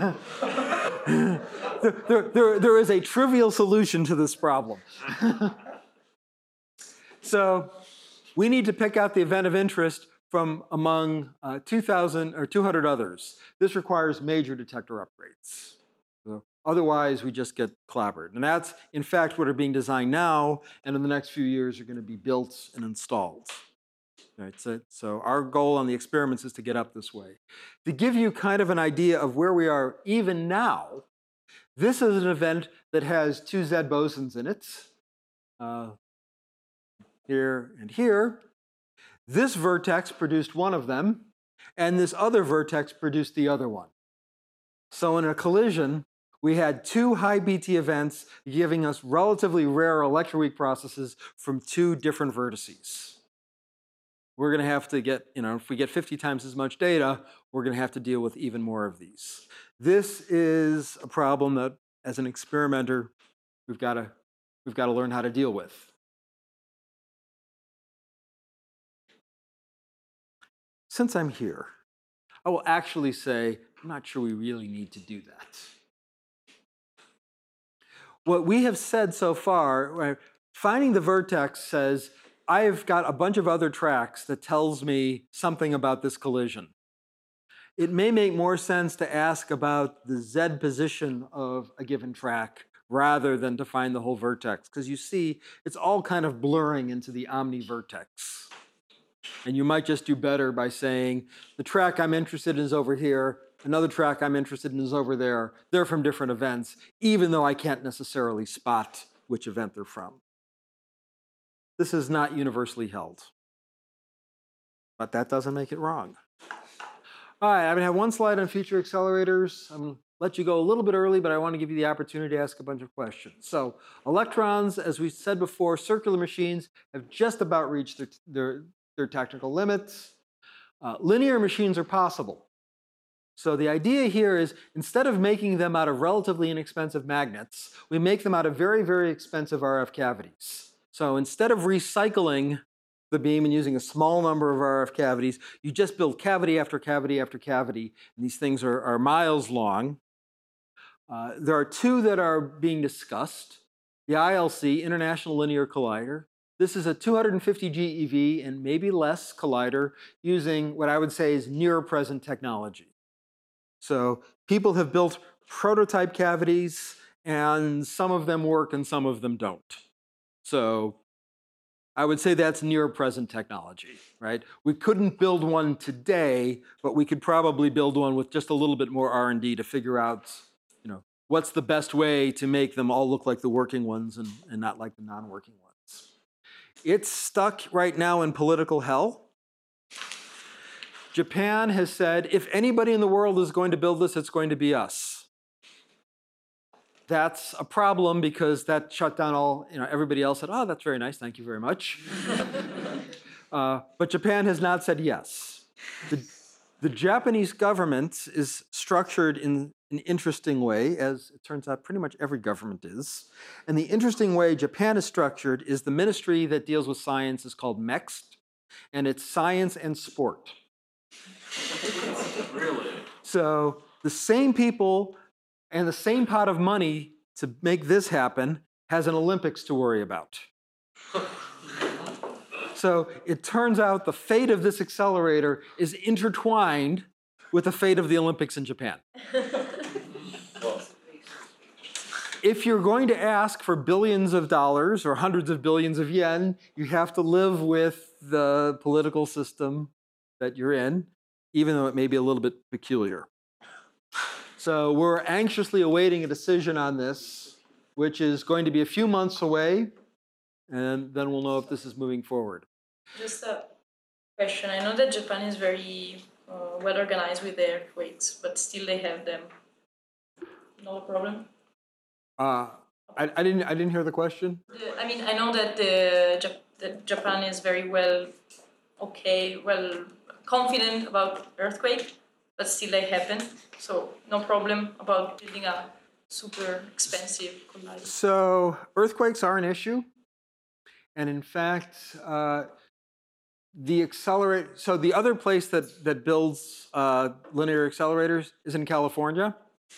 A: there, there, there, there is a trivial solution to this problem. So we need to pick out the event of interest from among uh, two thousand or two hundred others. This requires major detector upgrades. So otherwise, we just get clobbered. And that's, in fact, what are being designed now, and in the next few years are going to be built and installed. Right, so, so our goal on the experiments is to get up this way. To give you kind of an idea of where we are even now, this is an event that has two Z bosons in it. Uh, here and here. This vertex produced one of them, and this other vertex produced the other one. So in a collision, we had two high B T events giving us relatively rare electroweak processes from two different vertices. We're going to have to get, you know, if we get fifty times as much data, we're going to have to deal with even more of these. This is a problem that, as an experimenter, we've got to, we've got to learn how to deal with. Since I'm here, I will actually say, I'm not sure we really need to do that. What we have said so far, right, finding the vertex says, I've got a bunch of other tracks that tells me something about this collision. It may make more sense to ask about the Z position of a given track rather than to find the whole vertex, because you see, it's all kind of blurring into the omni-vertex. And you might just do better by saying, the track I'm interested in is over here, another track I'm interested in is over there. They're from different events, even though I can't necessarily spot which event they're from. This is not universally held, but that doesn't make it wrong. All right, I'm gonna have one slide on future accelerators. I'm gonna let you go a little bit early, but I want to give you the opportunity to ask a bunch of questions. So electrons, as we said before, circular machines have just about reached their, their, their technical limits. Uh, linear machines are possible. So the idea here is instead of making them out of relatively inexpensive magnets, we make them out of very, very expensive R F cavities. So instead of recycling the beam and using a small number of R F cavities, you just build cavity after cavity after cavity. And these things are, are miles long. Uh, there are two that are being discussed. The I L C, International Linear Collider. This is a two hundred fifty G E V and maybe less collider using what I would say is near-present technology. So people have built prototype cavities, and some of them work and some of them don't. So I would say that's near-present technology, right? We couldn't build one today, but we could probably build one with just a little bit more R and D to figure out, you know, what's the best way to make them all look like the working ones and, and not like the non-working ones. It's stuck right now in political hell. Japan has said, if anybody in the world is going to build this, it's going to be us. That's a problem because that shut down all, you know, everybody else said, oh, that's very nice, thank you very much. uh, but Japan has not said yes. The, the Japanese government is structured in an interesting way, as it turns out pretty much every government is. And the interesting way Japan is structured is the ministry that deals with science is called MEXT, and it's science and sport.
E: Really?
A: So the same people and the same pot of money to make this happen has an Olympics to worry about. So it turns out the fate of this accelerator is intertwined with the fate of the Olympics in Japan. If you're going to ask for billions of dollars or hundreds of billions of yen, you have to live with the political system that you're in, even though it may be a little bit peculiar. So we're anxiously awaiting a decision on this, which is going to be a few months away, and then we'll know if this is moving forward.
D: Just a question. I know that Japan is very uh, well organized with the earthquakes, but still they have them. No problem?
A: Uh, I, I, didn't, I didn't hear the question.
D: The, I mean, I know that, the, Jap that Japan is very well, okay, well, confident about earthquake, but still they happen. So no problem about building a super expensive collider.
A: So earthquakes are an issue. And in fact, uh, the accelerate, so the other place that, that builds uh, linear accelerators is in California.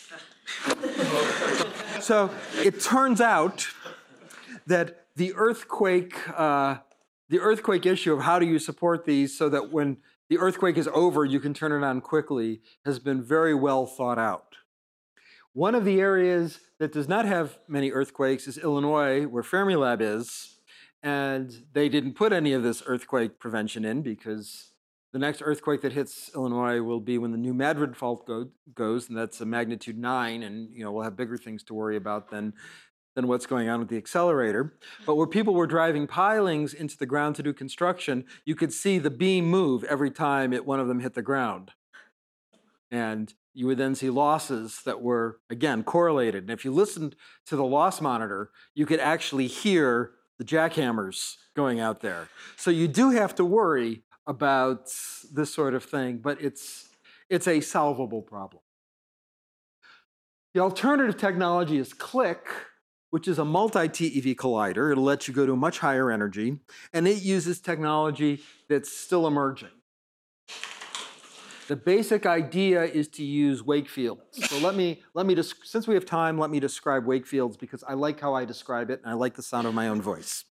A: So it turns out that the earthquake, uh, the earthquake issue of how do you support these so that when the earthquake is over, you can turn it on quickly, has been very well thought out. One of the areas that does not have many earthquakes is Illinois, where Fermilab is. And they didn't put any of this earthquake prevention in because the next earthquake that hits Illinois will be when the New Madrid fault go, goes, and that's a magnitude nine, and you know we'll have bigger things to worry about than, than what's going on with the accelerator. But where people were driving pilings into the ground to do construction, you could see the beam move every time it, one of them hit the ground. And you would then see losses that were, again, correlated. And if you listened to the loss monitor, you could actually hear the jackhammers going out there. So you do have to worry about this sort of thing, but it's, it's a solvable problem. The alternative technology is CLIC, which is a multi-T E V collider. It'll let you go to a much higher energy, and it uses technology that's still emerging. The basic idea is to use wake fields. So let me, let me just, since we have time, let me describe wake fields because I like how I describe it and I like the sound of my own voice.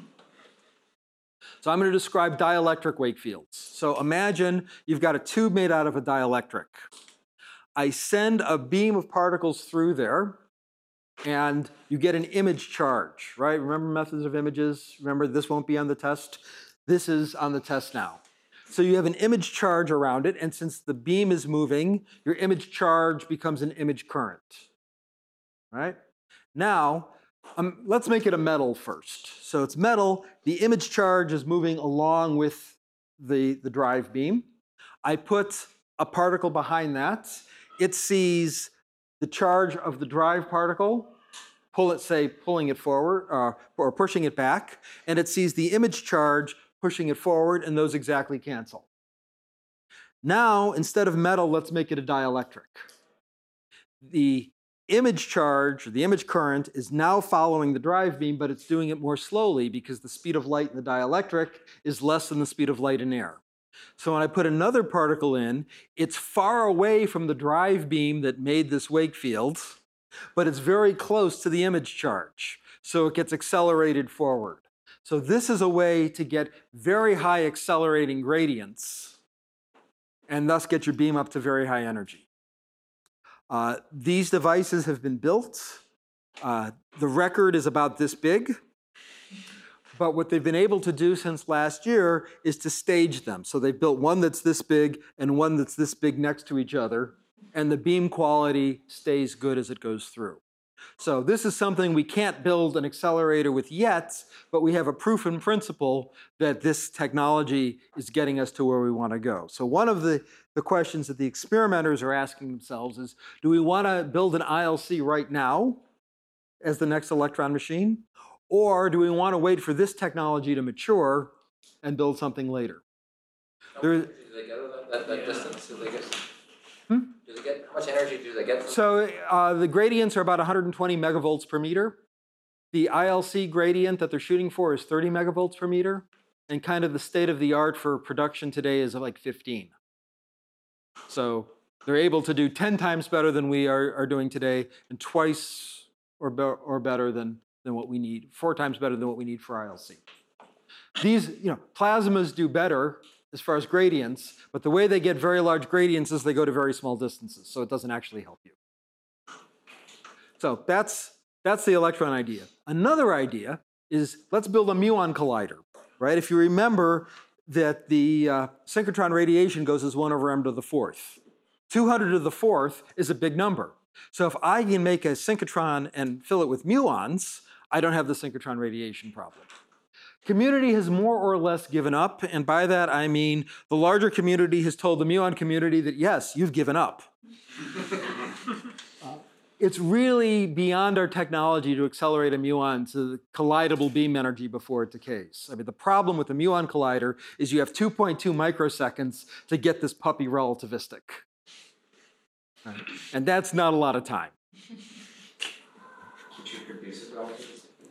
A: So I'm going to describe dielectric wake fields. So imagine you've got a tube made out of a dielectric. I send a beam of particles through there and you get an image charge, right? Remember methods of images? Remember this won't be on the test? This is on the test now. So you have an image charge around it, and since the beam is moving, your image charge becomes an image current, right? Now, um, let's make it a metal first. So it's metal, the image charge is moving along with the, the drive beam. I put a particle behind that. It sees the charge of the drive particle, pull it, say, pulling it forward, uh, or pushing it back, and it sees the image charge pushing it forward, and those exactly cancel. Now, instead of metal, let's make it a dielectric. The image charge, or the image current, is now following the drive beam, but it's doing it more slowly because the speed of light in the dielectric is less than the speed of light in air. So when I put another particle in, it's far away from the drive beam that made this wake field, but it's very close to the image charge. So it gets accelerated forward. So this is a way to get very high accelerating gradients and thus get your beam up to very high energy. Uh, these devices have been built. Uh, the record is about this big. But what they've been able to do since last year is to stage them. So they've built one that's this big and one that's this big next to each other. And the beam quality stays good as it goes through. So this is something we can't build an accelerator with yet, but we have a proof in principle that this technology is getting us to where we want to go. So one of the, the questions that the experimenters are asking themselves is, do we want to build an I L C right now as the next electron machine? Or do we want to wait for this technology to mature and build something later?
C: How
A: There-
C: much energy do they get at that, that, that distance? Do they get,
A: Hmm?
C: do they get, how much energy do they get from?
A: So uh, the gradients are about one hundred twenty megavolts per meter. The I L C gradient that they're shooting for is thirty megavolts per meter. And kind of the state of the art for production today is like fifteen. So they're able to do ten times better than we are, are doing today and twice or, be or better than, than what we need, four times better than what we need for I L C. These, you know, plasmas do better as far as gradients, but the way they get very large gradients is they go to very small distances, so it doesn't actually help you. So that's, that's the electron idea. Another idea is let's build a muon collider, right? If you remember that the uh, synchrotron radiation goes as one over m to the fourth. two hundred to the fourth is a big number. So if I can make a synchrotron and fill it with muons, I don't have the synchrotron radiation problem. Community has more or less given up, and by that I mean the larger community has told the muon community that yes, you've given up. uh, it's really beyond our technology to accelerate a muon to the collidable beam energy before it decays. I mean, the problem with the muon collider is you have two point two microseconds to get this puppy relativistic. Right? And that's not a lot of time.
C: Could you produce it relatively?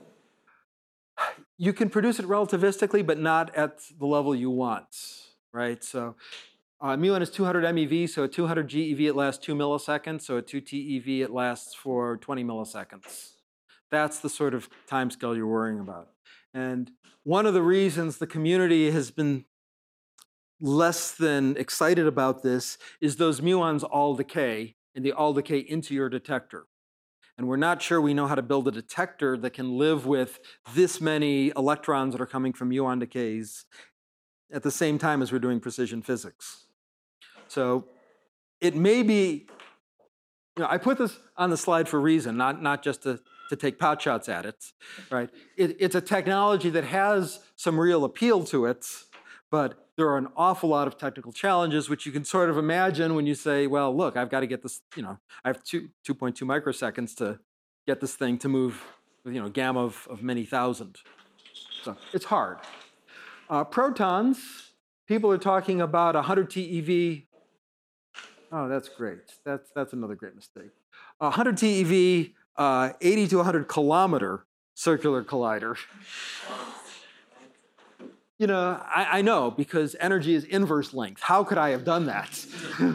A: You can produce it relativistically, but not at the level you want, right? So uh, muon is two hundred MeV, so at two hundred GeV it lasts two milliseconds, so at two TeV it lasts for twenty milliseconds. That's the sort of time scale you're worrying about. And one of the reasons the community has been less than excited about this is those muons all decay, and they all decay into your detector. And we're not sure we know how to build a detector that can live with this many electrons that are coming from muon decays at the same time as we're doing precision physics. So it may be, you know, I put this on the slide for a reason, not, not just to, to take pot shots at it, right? It, it's a technology that has some real appeal to it, but there are an awful lot of technical challenges, which you can sort of imagine when you say, well, look, I've got to get this, you know, I have two, 2.2 microseconds to get this thing to move with, you know, gamma of, of many thousand. So it's hard. Uh, protons, people are talking about one hundred TeV. Oh, that's great. That's, that's another great mistake. one hundred TeV, uh, eighty to one hundred kilometer circular collider. You know, I, I know, because energy is inverse length. How could I have done that?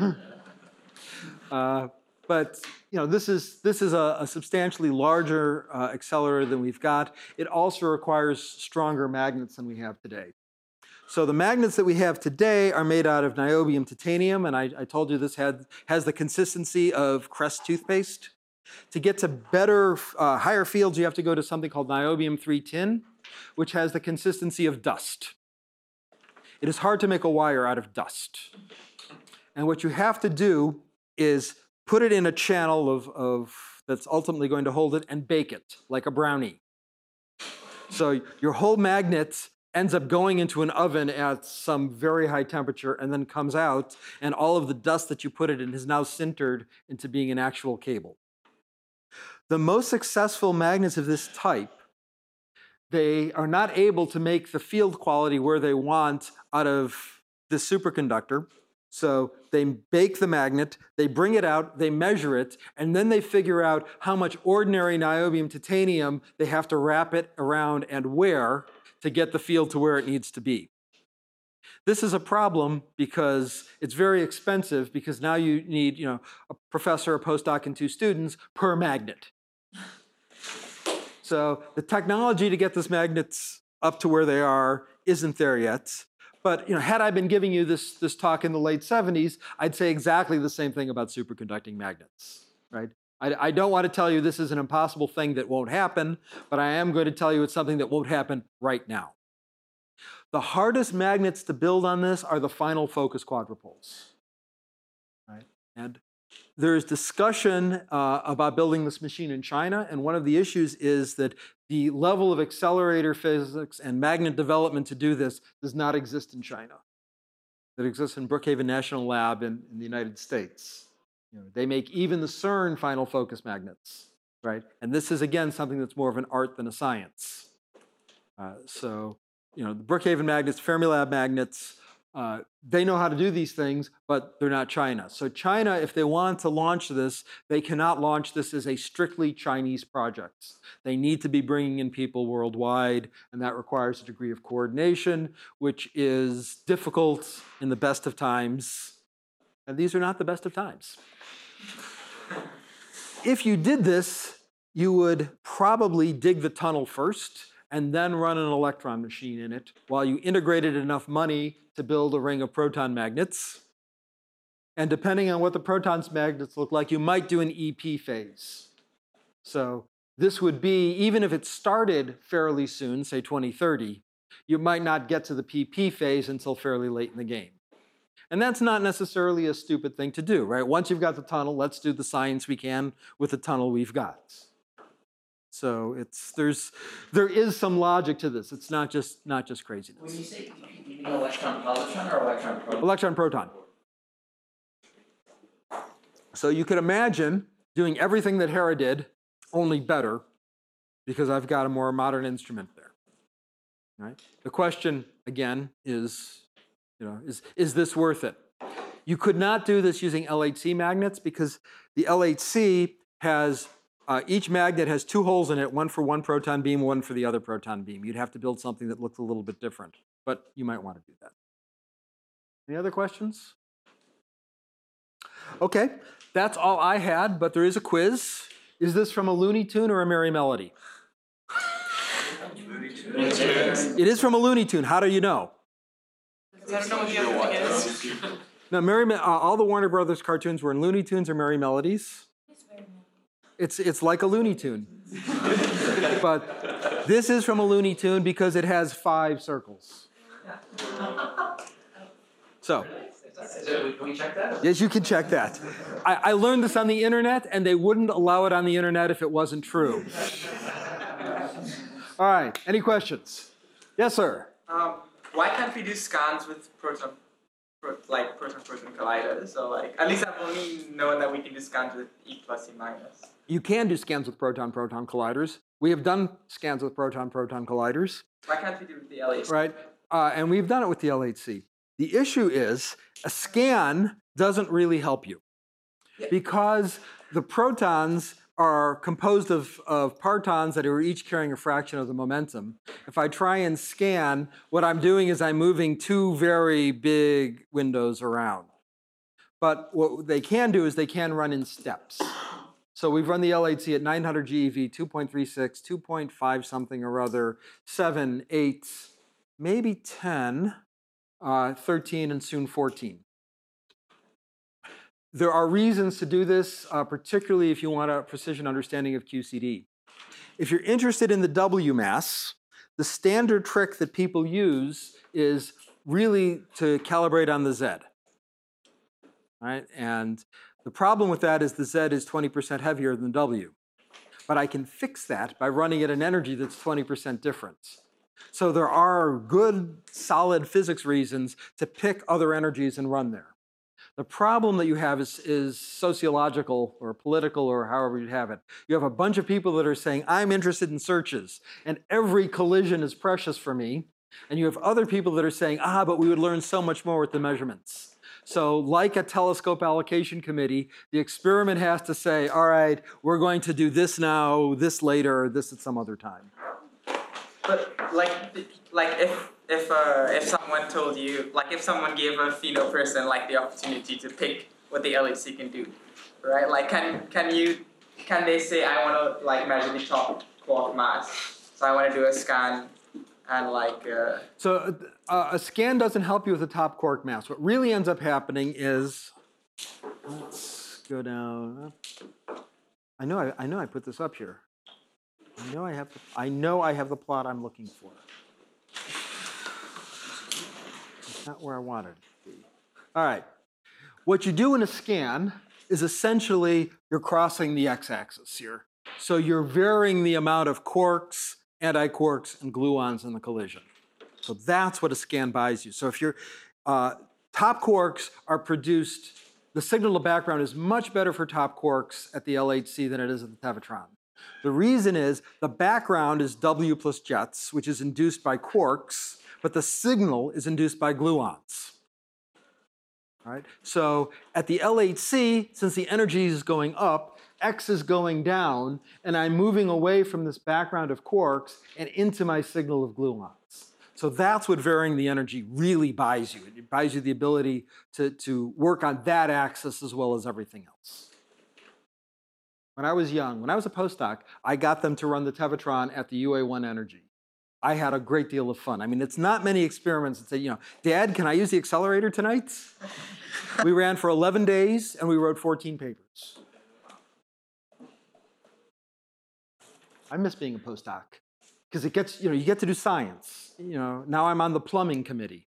A: uh, but you know, this is this is a, a substantially larger uh, accelerator than we've got. It also requires stronger magnets than we have today. So the magnets that we have today are made out of niobium titanium, and I, I told you this had has the consistency of Crest toothpaste. To get to better, uh, higher fields, you have to go to something called niobium three tin, which has the consistency of dust. It is hard to make a wire out of dust. And what you have to do is put it in a channel of, of, that's ultimately going to hold it and bake it like a brownie. So your whole magnet ends up going into an oven at some very high temperature and then comes out, and all of the dust that you put it in is now sintered into being an actual cable. The most successful magnets of this type, they are not able to make the field quality where they want out of this superconductor. So they bake the magnet, they bring it out, they measure it, and then they figure out how much ordinary niobium titanium they have to wrap it around and where to get the field to where it needs to be. This is a problem because it's very expensive, because now you need, you know, a professor, a postdoc, and two students per magnet. So the technology to get these magnets up to where they are isn't there yet. But you know, had I been giving you this, this talk in the late seventies, I'd say exactly the same thing about superconducting magnets, right? I, I don't want to tell you this is an impossible thing that won't happen, but I am going to tell you it's something that won't happen right now. The hardest magnets to build on this are the final focus quadrupoles, right? And there's discussion uh, about building this machine in China, and one of the issues is that the level of accelerator physics and magnet development to do this does not exist in China. It exists in Brookhaven National Lab in, in the United States. You know, they make even the CERN final focus magnets, right? And this is, again, something that's more of an art than a science. Uh, so, you know, the Brookhaven magnets, Fermilab magnets, Uh, they know how to do these things, but they're not China. So China, if they want to launch this, they cannot launch this as a strictly Chinese project. They need to be bringing in people worldwide, and that requires a degree of coordination, which is difficult in the best of times. And these are not the best of times. If you did this, you would probably dig the tunnel first and then run an electron machine in it while you integrated enough money to build a ring of proton magnets. And depending on what the proton magnets look like, you might do an E P phase. So this would be, even if it started fairly soon, say twenty thirty, you might not get to the P P phase until fairly late in the game. And that's not necessarily a stupid thing to do, right? Once you've got the tunnel, let's do the science we can with the tunnel we've got. So it's, there's, there is some logic to this. It's not just, not just craziness.
B: When you say P P, you mean electron positron or electron proton?
A: Electron proton. So you could imagine doing everything that Hera did, only better, because I've got a more modern instrument there. Right? The question, again, is, you know, is, is this worth it? You could not do this using L H C magnets because the L H C has Uh, each magnet has two holes in it, one for one proton beam, one for the other proton beam. You'd have to build something that looks a little bit different, but you might want to do that. Any other questions? Okay, that's all I had, but there is a quiz. Is this from a Looney Tune or a Merry Melody? It is from a Looney Tune. How do you know?
D: I don't know what the other thing is.
A: Now, Merry, uh, all the Warner Brothers cartoons were in Looney Tunes or Merry Melodies. It's, it's like a Looney Tune. But this is from a Looney Tune because it has five circles. So.
C: Can we check that?
A: Yes, you can check that. I, I learned this on the internet, and they wouldn't allow it on the internet if it wasn't true. All right, any questions? Yes, sir.
G: Um, why can't we do scans with proton, pro, like proton-proton colliders? So, like, at least I've only known that we can do scans with E plus, E minus.
A: You can do scans with proton-proton colliders. We have done scans with proton-proton colliders.
G: Why can't we do it with the L H C?
A: Right, uh, and we've done it with the L H C. The issue is a scan doesn't really help you because the protons are composed of, of partons that are each carrying a fraction of the momentum. If I try and scan, what I'm doing is I'm moving two very big windows around. But what they can do is they can run in steps. So we've run the L H C at nine hundred G E V, two point three six, two point five something or other, seven, eight, maybe ten, uh, thirteen, and soon fourteen. There are reasons to do this, uh, particularly if you want a precision understanding of Q C D. If you're interested in the W mass, the standard trick that people use is really to calibrate on the Z. Right? And the problem with that is the Z is twenty percent heavier than W. But I can fix that by running at an energy that's twenty percent different. So there are good, solid physics reasons to pick other energies and run there. The problem that you have is, is sociological or political or however you have it. You have a bunch of people that are saying, I'm interested in searches, and every collision is precious for me. And you have other people that are saying, ah, but we would learn so much more with the measurements. So like a telescope allocation committee, the experiment has to say, all right, we're going to do this now, this later, this at some other time.
G: But like, like if if uh, if someone told you, like if someone gave a pheno person like the opportunity to pick what the L H C can do, right? Like, can can you can they say, I want to like measure the top quark mass, so I want to do a scan and like. Uh,
A: so uh, a scan doesn't help you with the top quark mass. What really ends up happening is, let's go down. I know I, I know I put this up here. I know I have the, I know I have the plot I'm looking for. It's not where I wanted it to be. All right. What you do in a scan is essentially you're crossing the x-axis here. So you're varying the amount of quarks, antiquarks, and gluons in the collision. So that's what a scan buys you. So if your uh, top quarks are produced, the signal to background is much better for top quarks at the L H C than it is at the Tevatron. The reason is the background is W plus jets, which is induced by quarks, but the signal is induced by gluons. All right? So at the L H C, since the energy is going up, X is going down, and I'm moving away from this background of quarks and into my signal of gluons. So that's what varying the energy really buys you. It buys you the ability to, to work on that axis as well as everything else. When I was young, when I was a postdoc, I got them to run the Tevatron at the U A one energy. I had a great deal of fun. I mean, it's not many experiments that say, you know, Dad, can I use the accelerator tonight? We ran for eleven days, and we wrote fourteen papers. I miss being a postdoc, because it gets, you know, you get to do science. You know, now I'm on the plumbing committee.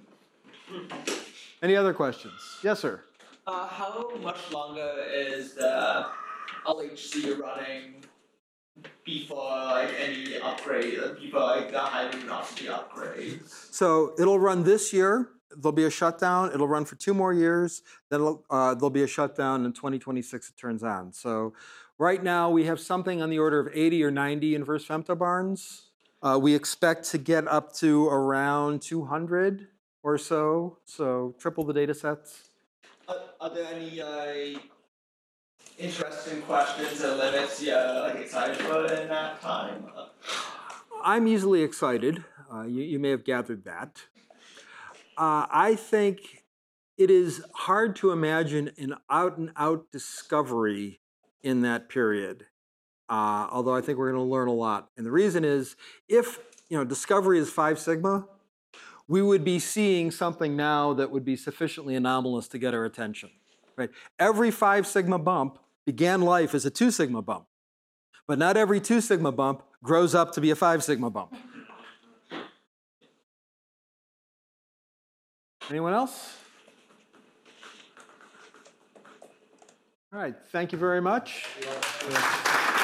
A: Any other questions? Yes, sir.
H: Uh, how much longer is the L H C running before like any upgrade, uh, before like the high luminosity upgrades?
A: So it'll run this year. There'll be a shutdown. It'll run for two more years. Then it'll, uh, there'll be a shutdown in twenty twenty-six. It turns on. So right now we have something on the order of eighty or ninety inverse femtobarns. Uh, we expect to get up to around two hundred or so. So triple the data sets.
H: Are, are there any uh, interesting questions or limits you're like excited for in that time?
A: I'm easily excited. Uh, you, you may have gathered that. Uh, I think it is hard to imagine an out-and-out discovery in that period, uh, although I think we're going to learn a lot. And the reason is, if you know, discovery is five sigma, we would be seeing something now that would be sufficiently anomalous to get our attention. Right? Every five sigma bump began life as a two sigma bump, but not every two sigma bump grows up to be a five sigma bump. Anyone else? All right, thank you very much.